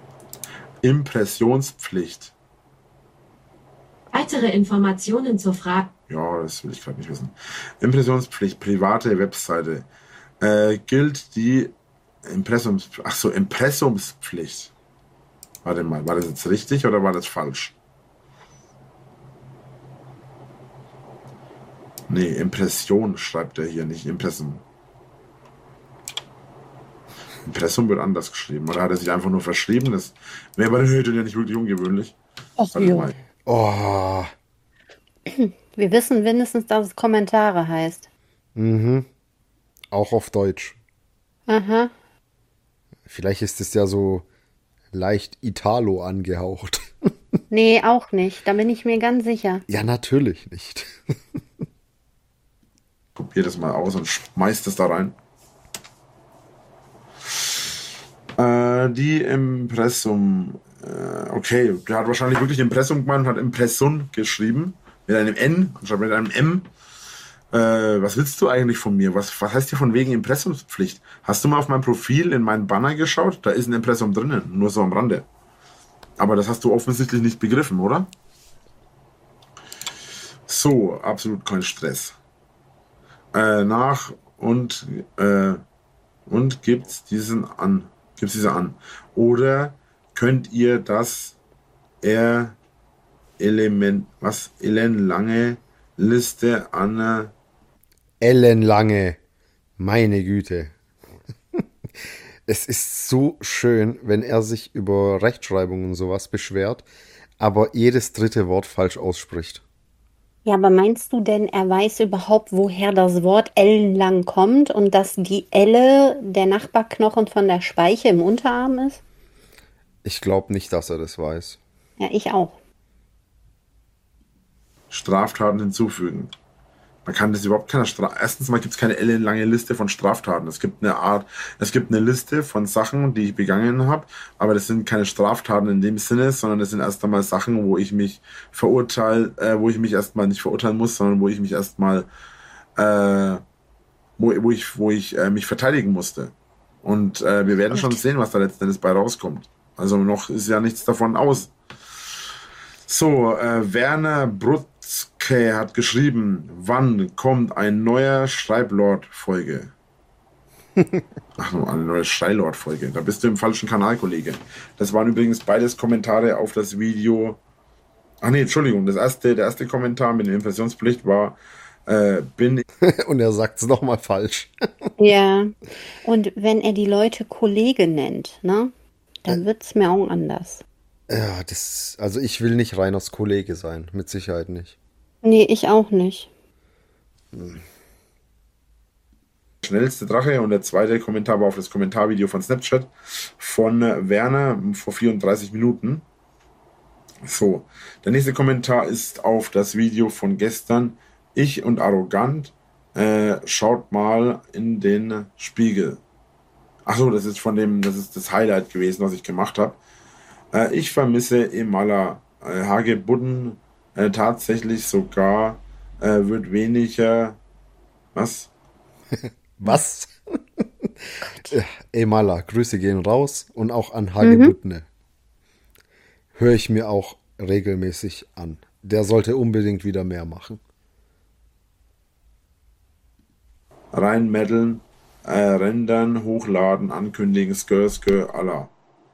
Impressionspflicht. Weitere Informationen zur Frage. Ja, das will ich gerade nicht wissen. Impressionspflicht, private Webseite. Äh, gilt die Impressums... Ach so, Impressumspflicht. Warte mal, war das jetzt richtig oder war das falsch? Nee, Impression schreibt er hier, nicht Impressum. Impressum wird anders geschrieben. Oder hat er sich einfach nur verschrieben? Das wäre bei den Hüten ja nicht wirklich ungewöhnlich. Ach Warte jo. mal. Oh, Wir wissen mindestens, dass es Kommentare heißt. auch auf Deutsch. Aha. Vielleicht ist es ja so leicht Italo angehaucht. Nee, auch nicht. Da bin ich mir ganz sicher. Ja, natürlich nicht. Kopier das mal aus und schmeiß das da rein. Äh, die Impressum. Äh, okay, der hat wahrscheinlich wirklich Impressum gemeint und hat Impressum geschrieben. Mit einem N und mit einem M. Äh, was willst du eigentlich von mir? Was, was heißt hier von wegen Impressumspflicht? Hast du mal auf mein Profil in meinen Banner geschaut? Da ist ein Impressum drinnen, nur so am Rande. Aber das hast du offensichtlich nicht begriffen, oder? So, absolut kein Stress. Äh, nach und äh, und gibt's diesen an. Gibt's diese an. Oder könnt ihr das er Element, was ellenlange Liste an Ellenlange. Meine Güte. Es ist so schön, wenn er sich über Rechtschreibung und sowas beschwert, aber jedes dritte Wort falsch ausspricht. Ja, aber meinst du denn, er weiß überhaupt, woher das Wort ellenlang kommt und dass die Elle der Nachbarknochen von der Speiche im Unterarm ist? Ich glaube nicht, dass er das weiß. Ja, ich auch. Straftaten hinzufügen. Man kann das überhaupt keiner Straf. Erstens mal gibt es keine ellenlange Liste von Straftaten. Es gibt eine Art, es gibt eine Liste von Sachen, die ich begangen habe, aber das sind keine Straftaten in dem Sinne, sondern das sind erst einmal Sachen, wo ich mich verurteile, äh, wo ich mich erstmal nicht verurteilen muss, sondern wo ich mich erstmal, äh, wo, wo ich, wo ich äh, mich verteidigen musste. Und äh, wir werden schon sehen, was da letzten Endes bei rauskommt. Also noch ist ja nichts davon aus. So, äh, Werner Brutzke hat geschrieben, wann kommt ein neuer Schreiblord-Folge? Ach, eine neue Schreilord-Folge. Da bist du im falschen Kanal, Kollege. Das waren übrigens beides Kommentare auf das Video. Ach nee, Entschuldigung, das erste, der erste Kommentar mit der Informationspflicht war, äh, bin Und er sagt es nochmal falsch. Ja, und wenn er die Leute Kollege nennt, ne, dann wird's mir auch anders. Ja, das, also ich will nicht Reiners Kollege sein, mit Sicherheit nicht. Nee, ich auch nicht. schnellste Drache und der zweite Kommentar war auf das Kommentarvideo von Snapchat von Werner vor vierunddreißig Minuten. So, der nächste Kommentar ist auf das Video von gestern. Ich und arrogant, äh, schaut mal in den Spiegel. Achso, das ist von dem, das ist das Highlight gewesen, was ich gemacht habe. Äh, ich vermisse Emala äh, Hagebudden äh, tatsächlich sogar, äh, wird weniger, was? Was? Ja, Emala, Grüße gehen raus und auch an Hagebuttne. Höre ich mir auch regelmäßig an. Der sollte unbedingt wieder mehr machen. Reinmeddeln, äh, rendern, hochladen, ankündigen, skr, skr, Allah.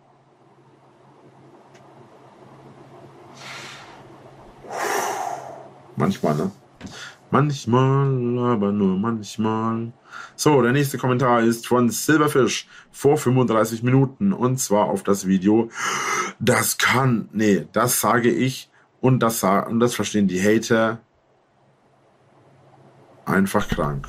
Manchmal, ne? Manchmal, aber nur manchmal. So, der nächste Kommentar ist von Silberfisch vor fünfunddreißig Minuten und zwar auf das Video. Das kann, nee, das sage ich und das, sa- und das verstehen die Hater. Einfach krank.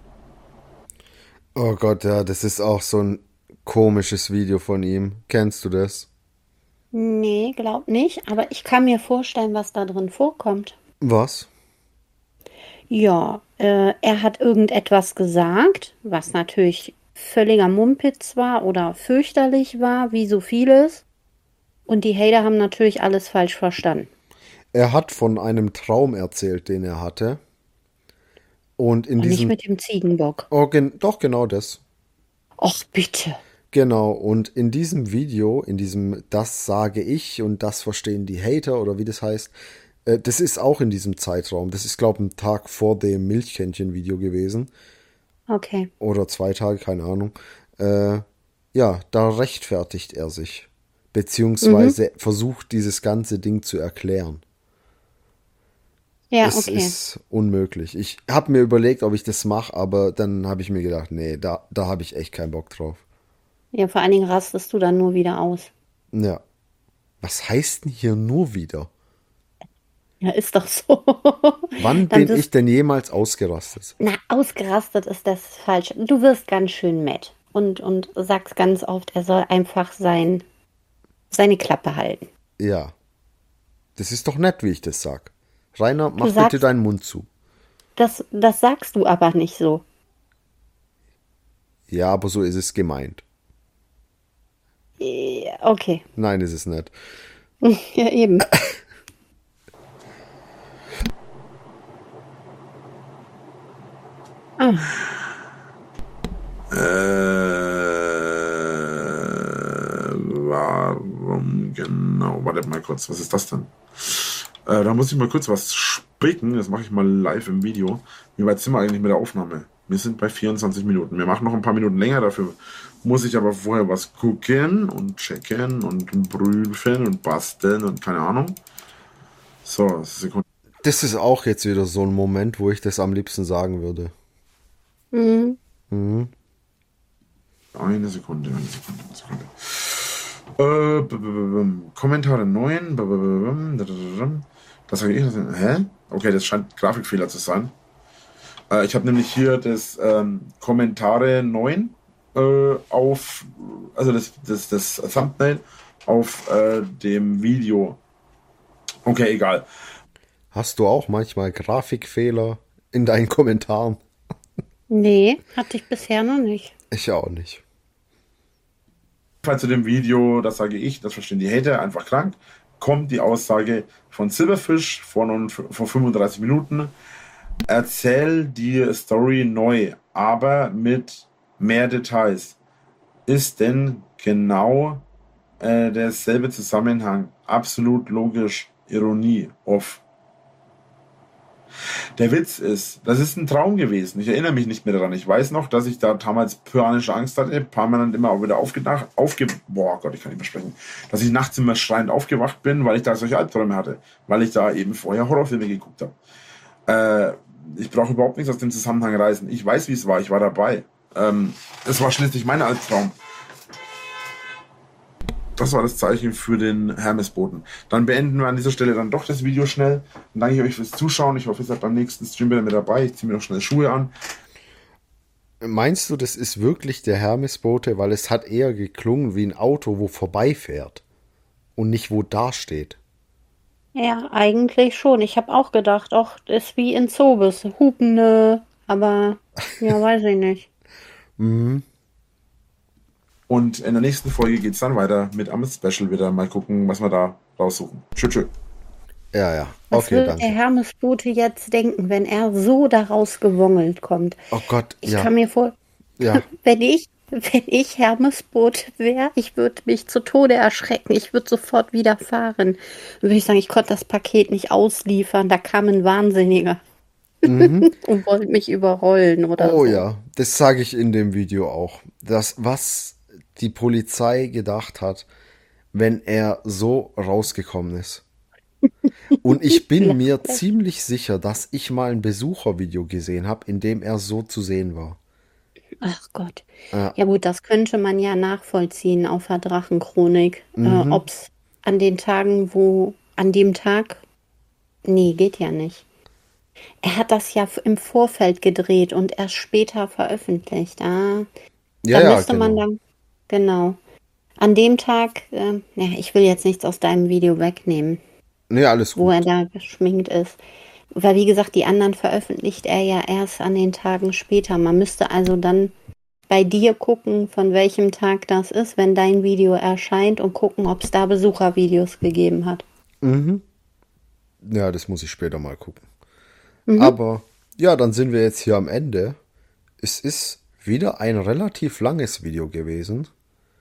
Oh Gott, ja, das ist auch so ein komisches Video von ihm. Kennst du das? Nee, glaub nicht, aber ich kann mir vorstellen, was da drin vorkommt. Was? Ja, äh, er hat irgendetwas gesagt, was natürlich völliger Mumpitz war oder fürchterlich war, wie so vieles. Und die Hater haben natürlich alles falsch verstanden. Er hat von einem Traum erzählt, den er hatte. Und in Und nicht diesem... mit dem Ziegenbock. Oh, gen doch, genau das. Och, bitte. Genau, und in diesem Video, in diesem Das sage ich und das verstehen die Hater oder wie das heißt, äh, das ist auch in diesem Zeitraum. Das ist, glaube ich, ein Tag vor dem Milchkännchen-Video gewesen. Okay. Oder zwei Tage, keine Ahnung. Äh, ja, da rechtfertigt er sich. Beziehungsweise mhm. versucht, dieses ganze Ding zu erklären. Ja, es okay. ist unmöglich. Ich habe mir überlegt, ob ich das mache, aber dann habe ich mir gedacht, nee, da, da habe ich echt keinen Bock drauf. Ja, vor allen Dingen rastest du dann nur wieder aus. Ja. Was heißt denn hier nur wieder? Ja, ist doch so. Wann Dann bin bist- ich denn jemals ausgerastet? Na, ausgerastet ist das falsch. Du wirst ganz schön matt und, und sagst ganz oft, er soll einfach sein, seine Klappe halten. Ja. Das ist doch nett, wie ich das sag. Rainer, mach sagst- bitte deinen Mund zu. Das, das sagst du aber nicht so. Ja, aber so ist es gemeint. Ja, okay. Nein, ist es nicht. Ja, eben. Ah, Äh, warum genau? Warte mal kurz, was ist das denn? Äh, da muss ich mal kurz was spicken. Das mache ich mal live im Video. Wie weit sind wir eigentlich mit der Aufnahme? Wir sind bei vierundzwanzig Minuten. Wir machen noch ein paar Minuten länger. Dafür muss ich aber vorher was gucken und checken und prüfen und basteln und keine Ahnung. So, Sekunde. Das ist auch jetzt wieder so ein Moment, wo ich das am liebsten sagen würde. mhm. Mhm. Eine Sekunde, eine Sekunde, eine Sekunde. Äh, b- b- b- b- Kommentare neun. b- b- b- b- Das sage ich. Das, hä? Okay, das scheint Grafikfehler zu sein. Äh, ich habe nämlich hier das ähm, Kommentare neun äh, auf, also das, das, das Thumbnail auf äh, dem Video. Okay, egal. Hast du auch manchmal Grafikfehler in deinen Kommentaren? Nee, hatte ich bisher noch nicht. Ich auch nicht. Zu dem Video, das sage ich, das verstehen die Hater, einfach krank, kommt die Aussage von Silberfish vor, nun- vor fünfunddreißig Minuten. Erzähl die Story neu, aber mit mehr Details. Ist denn genau äh, derselbe Zusammenhang? Absolut logisch. Ironie. Off. Der Witz ist, das ist ein Traum gewesen. Ich erinnere mich nicht mehr daran. Ich weiß noch, dass ich da damals panische Angst hatte, permanent immer auch wieder aufgedacht, aufge... Boah Gott, ich kann nicht mehr sprechen. Dass ich nachts immer schreiend aufgewacht bin, weil ich da solche Albträume hatte. Weil ich da eben vorher Horrorfilme geguckt habe. Äh, ich brauche überhaupt nichts aus dem Zusammenhang reißen. Ich weiß, wie es war. Ich war dabei. Ähm, es war schließlich mein Albtraum. Das war das Zeichen für den Hermesboten. Dann beenden wir an dieser Stelle dann doch das Video schnell. Dann danke ich euch fürs Zuschauen. Ich hoffe, ihr seid beim nächsten Stream wieder mit dabei. Ich ziehe mir noch schnell Schuhe an. Meinst du, das ist wirklich der Hermesbote? Weil es hat eher geklungen wie ein Auto, wo vorbeifährt und nicht wo dasteht. Ja, eigentlich schon. Ich habe auch gedacht, ach, das ist wie in Zobis. Hupende, aber ja, weiß ich nicht. Mhm. Und in der nächsten Folge geht es dann weiter mit am Special wieder. Mal gucken, was wir da raussuchen. Tschüss, tschüss. Ja, ja. Was Okay, will der danke. Hermesbote jetzt denken, wenn er so daraus gewongelt kommt? Oh Gott, Ich ja. kann mir vor, Ja, wenn ich, wenn ich Hermesbote wäre, ich würde mich zu Tode erschrecken. Ich würde sofort wieder fahren. Dann würde ich sagen, ich konnte das Paket nicht ausliefern. Da kam ein Wahnsinniger und wollte mich überrollen oder oh so. ja. Das sage ich in dem Video auch. Das, was die Polizei gedacht hat, wenn er so rausgekommen ist. Und ich bin mir ziemlich sicher, dass ich mal ein Besuchervideo gesehen habe, in dem er so zu sehen war. Ach Gott. Ja. Ja gut, das könnte man ja nachvollziehen auf der Drachenchronik. Äh, ob es an den Tagen, wo, an dem Tag, nee, geht ja nicht. Er hat das ja f- im Vorfeld gedreht und erst später veröffentlicht. Ah, Ja, da ja, müsste man genau. dann, genau. An dem Tag, äh, ja, ich will jetzt nichts aus deinem Video wegnehmen, Nee, alles wo gut. er da geschminkt ist. Weil, wie gesagt, die anderen veröffentlicht er ja erst an den Tagen später. Man müsste also dann bei dir gucken, von welchem Tag das ist, wenn dein Video erscheint und gucken, ob es da Besuchervideos gegeben hat. Mhm. Ja, das muss ich später mal gucken. Aber ja, dann sind wir jetzt hier am Ende. Es ist wieder ein relativ langes Video gewesen.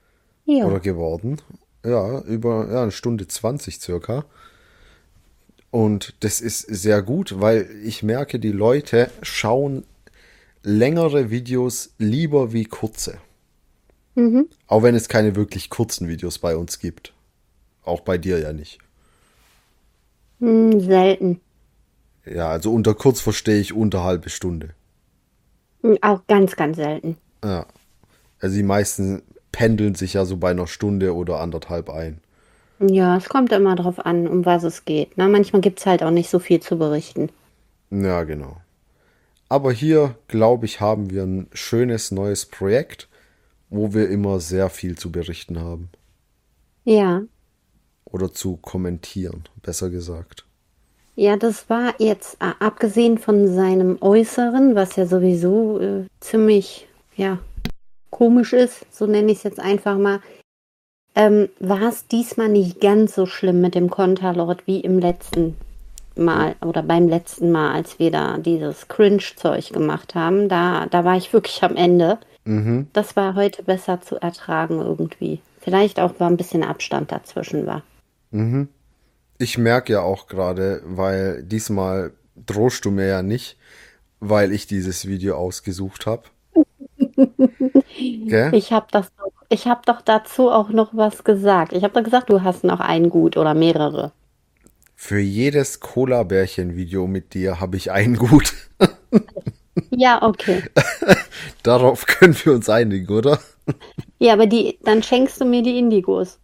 Ja. oder geworden. Ja, über ja, eine Stunde zwanzig circa. Und das ist sehr gut, weil ich merke, die Leute schauen längere Videos lieber wie kurze. Mhm. Auch wenn es keine wirklich kurzen Videos bei uns gibt. Auch bei dir ja nicht. Hm, selten. Ja, also unter kurz verstehe ich unter halbe Stunde. Hm, auch ganz, ganz selten. Ja. Also die meisten pendeln sich ja so bei einer Stunde oder anderthalb ein. Ja, es kommt immer drauf an, um was es geht. Ne? Manchmal gibt es halt auch nicht so viel zu berichten. Ja, genau. Aber hier, glaube ich, haben wir ein schönes neues Projekt, wo wir immer sehr viel zu berichten haben. Ja. Oder zu kommentieren, besser gesagt. Ja, das war jetzt, äh, abgesehen von seinem Äußeren, was ja sowieso äh, ziemlich, ja, komisch ist, so nenne ich es jetzt einfach mal, ähm, war es diesmal nicht ganz so schlimm mit dem Konterlord wie im letzten Mal oder beim letzten Mal, als wir da dieses Cringe-Zeug gemacht haben. Da, da war ich wirklich am Ende. Mhm. Das war heute besser zu ertragen irgendwie. Vielleicht auch, weil ein bisschen Abstand dazwischen war. Mhm. Ich merke ja auch gerade, weil diesmal drohst du mir ja nicht, weil ich dieses Video ausgesucht habe. Gell? Ich habe das doch, ich habe doch dazu auch noch was gesagt. Ich habe doch gesagt, du hast noch ein Gut oder mehrere. Für jedes Cola-Bärchen-Video mit dir habe ich ein Gut. Ja, okay. Darauf können wir uns einigen, oder? Ja, aber die, dann schenkst du mir die Indigos.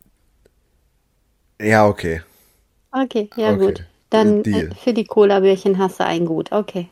Ja, okay. Okay, ja Okay. gut. Dann äh, Deal. für die Cola-Bärchen hast du ein Gut. Okay.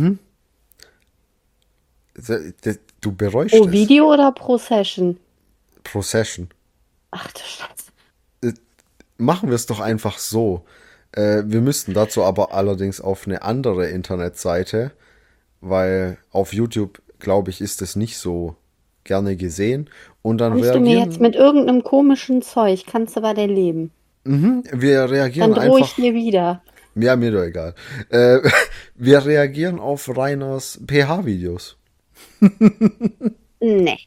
Du bereust Pro es. Video oder pro Session? Pro Session. Ach du Scheiße. Machen wir es doch einfach so. Äh, wir müssten dazu aber allerdings auf eine andere Internetseite, weil auf YouTube, glaube ich, ist es nicht so gerne gesehen. Und dann Kommst du mir jetzt reagieren, mit irgendeinem komischen Zeug? Kannst du bei dir leben? wir reagieren Dann drohe ich einfach. dir wieder. Ja, mir doch egal. Äh, wir reagieren auf Rainers P H-Videos. Nee.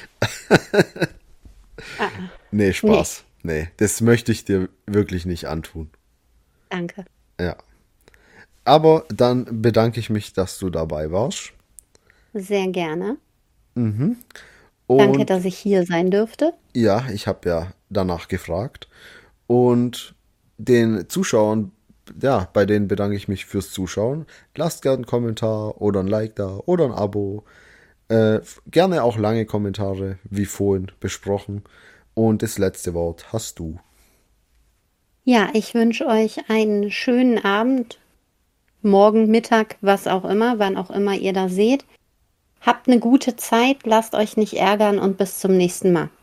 Nee, Spaß. Nee, das möchte ich dir wirklich nicht antun. Danke. Ja. Aber dann bedanke ich mich, dass du dabei warst. Sehr gerne. Und Danke, dass ich hier sein dürfte. ja, ich habe ja danach gefragt. Und den Zuschauern, ja, bei denen bedanke ich mich fürs Zuschauen. Lasst gerne einen Kommentar oder ein Like da oder ein Abo. Äh, gerne auch lange Kommentare, wie vorhin besprochen. Und das letzte Wort hast du. Ja, ich wünsche euch einen schönen Abend, morgen, Mittag, was auch immer, wann auch immer ihr da seht. Habt eine gute Zeit, lasst euch nicht ärgern und bis zum nächsten Mal.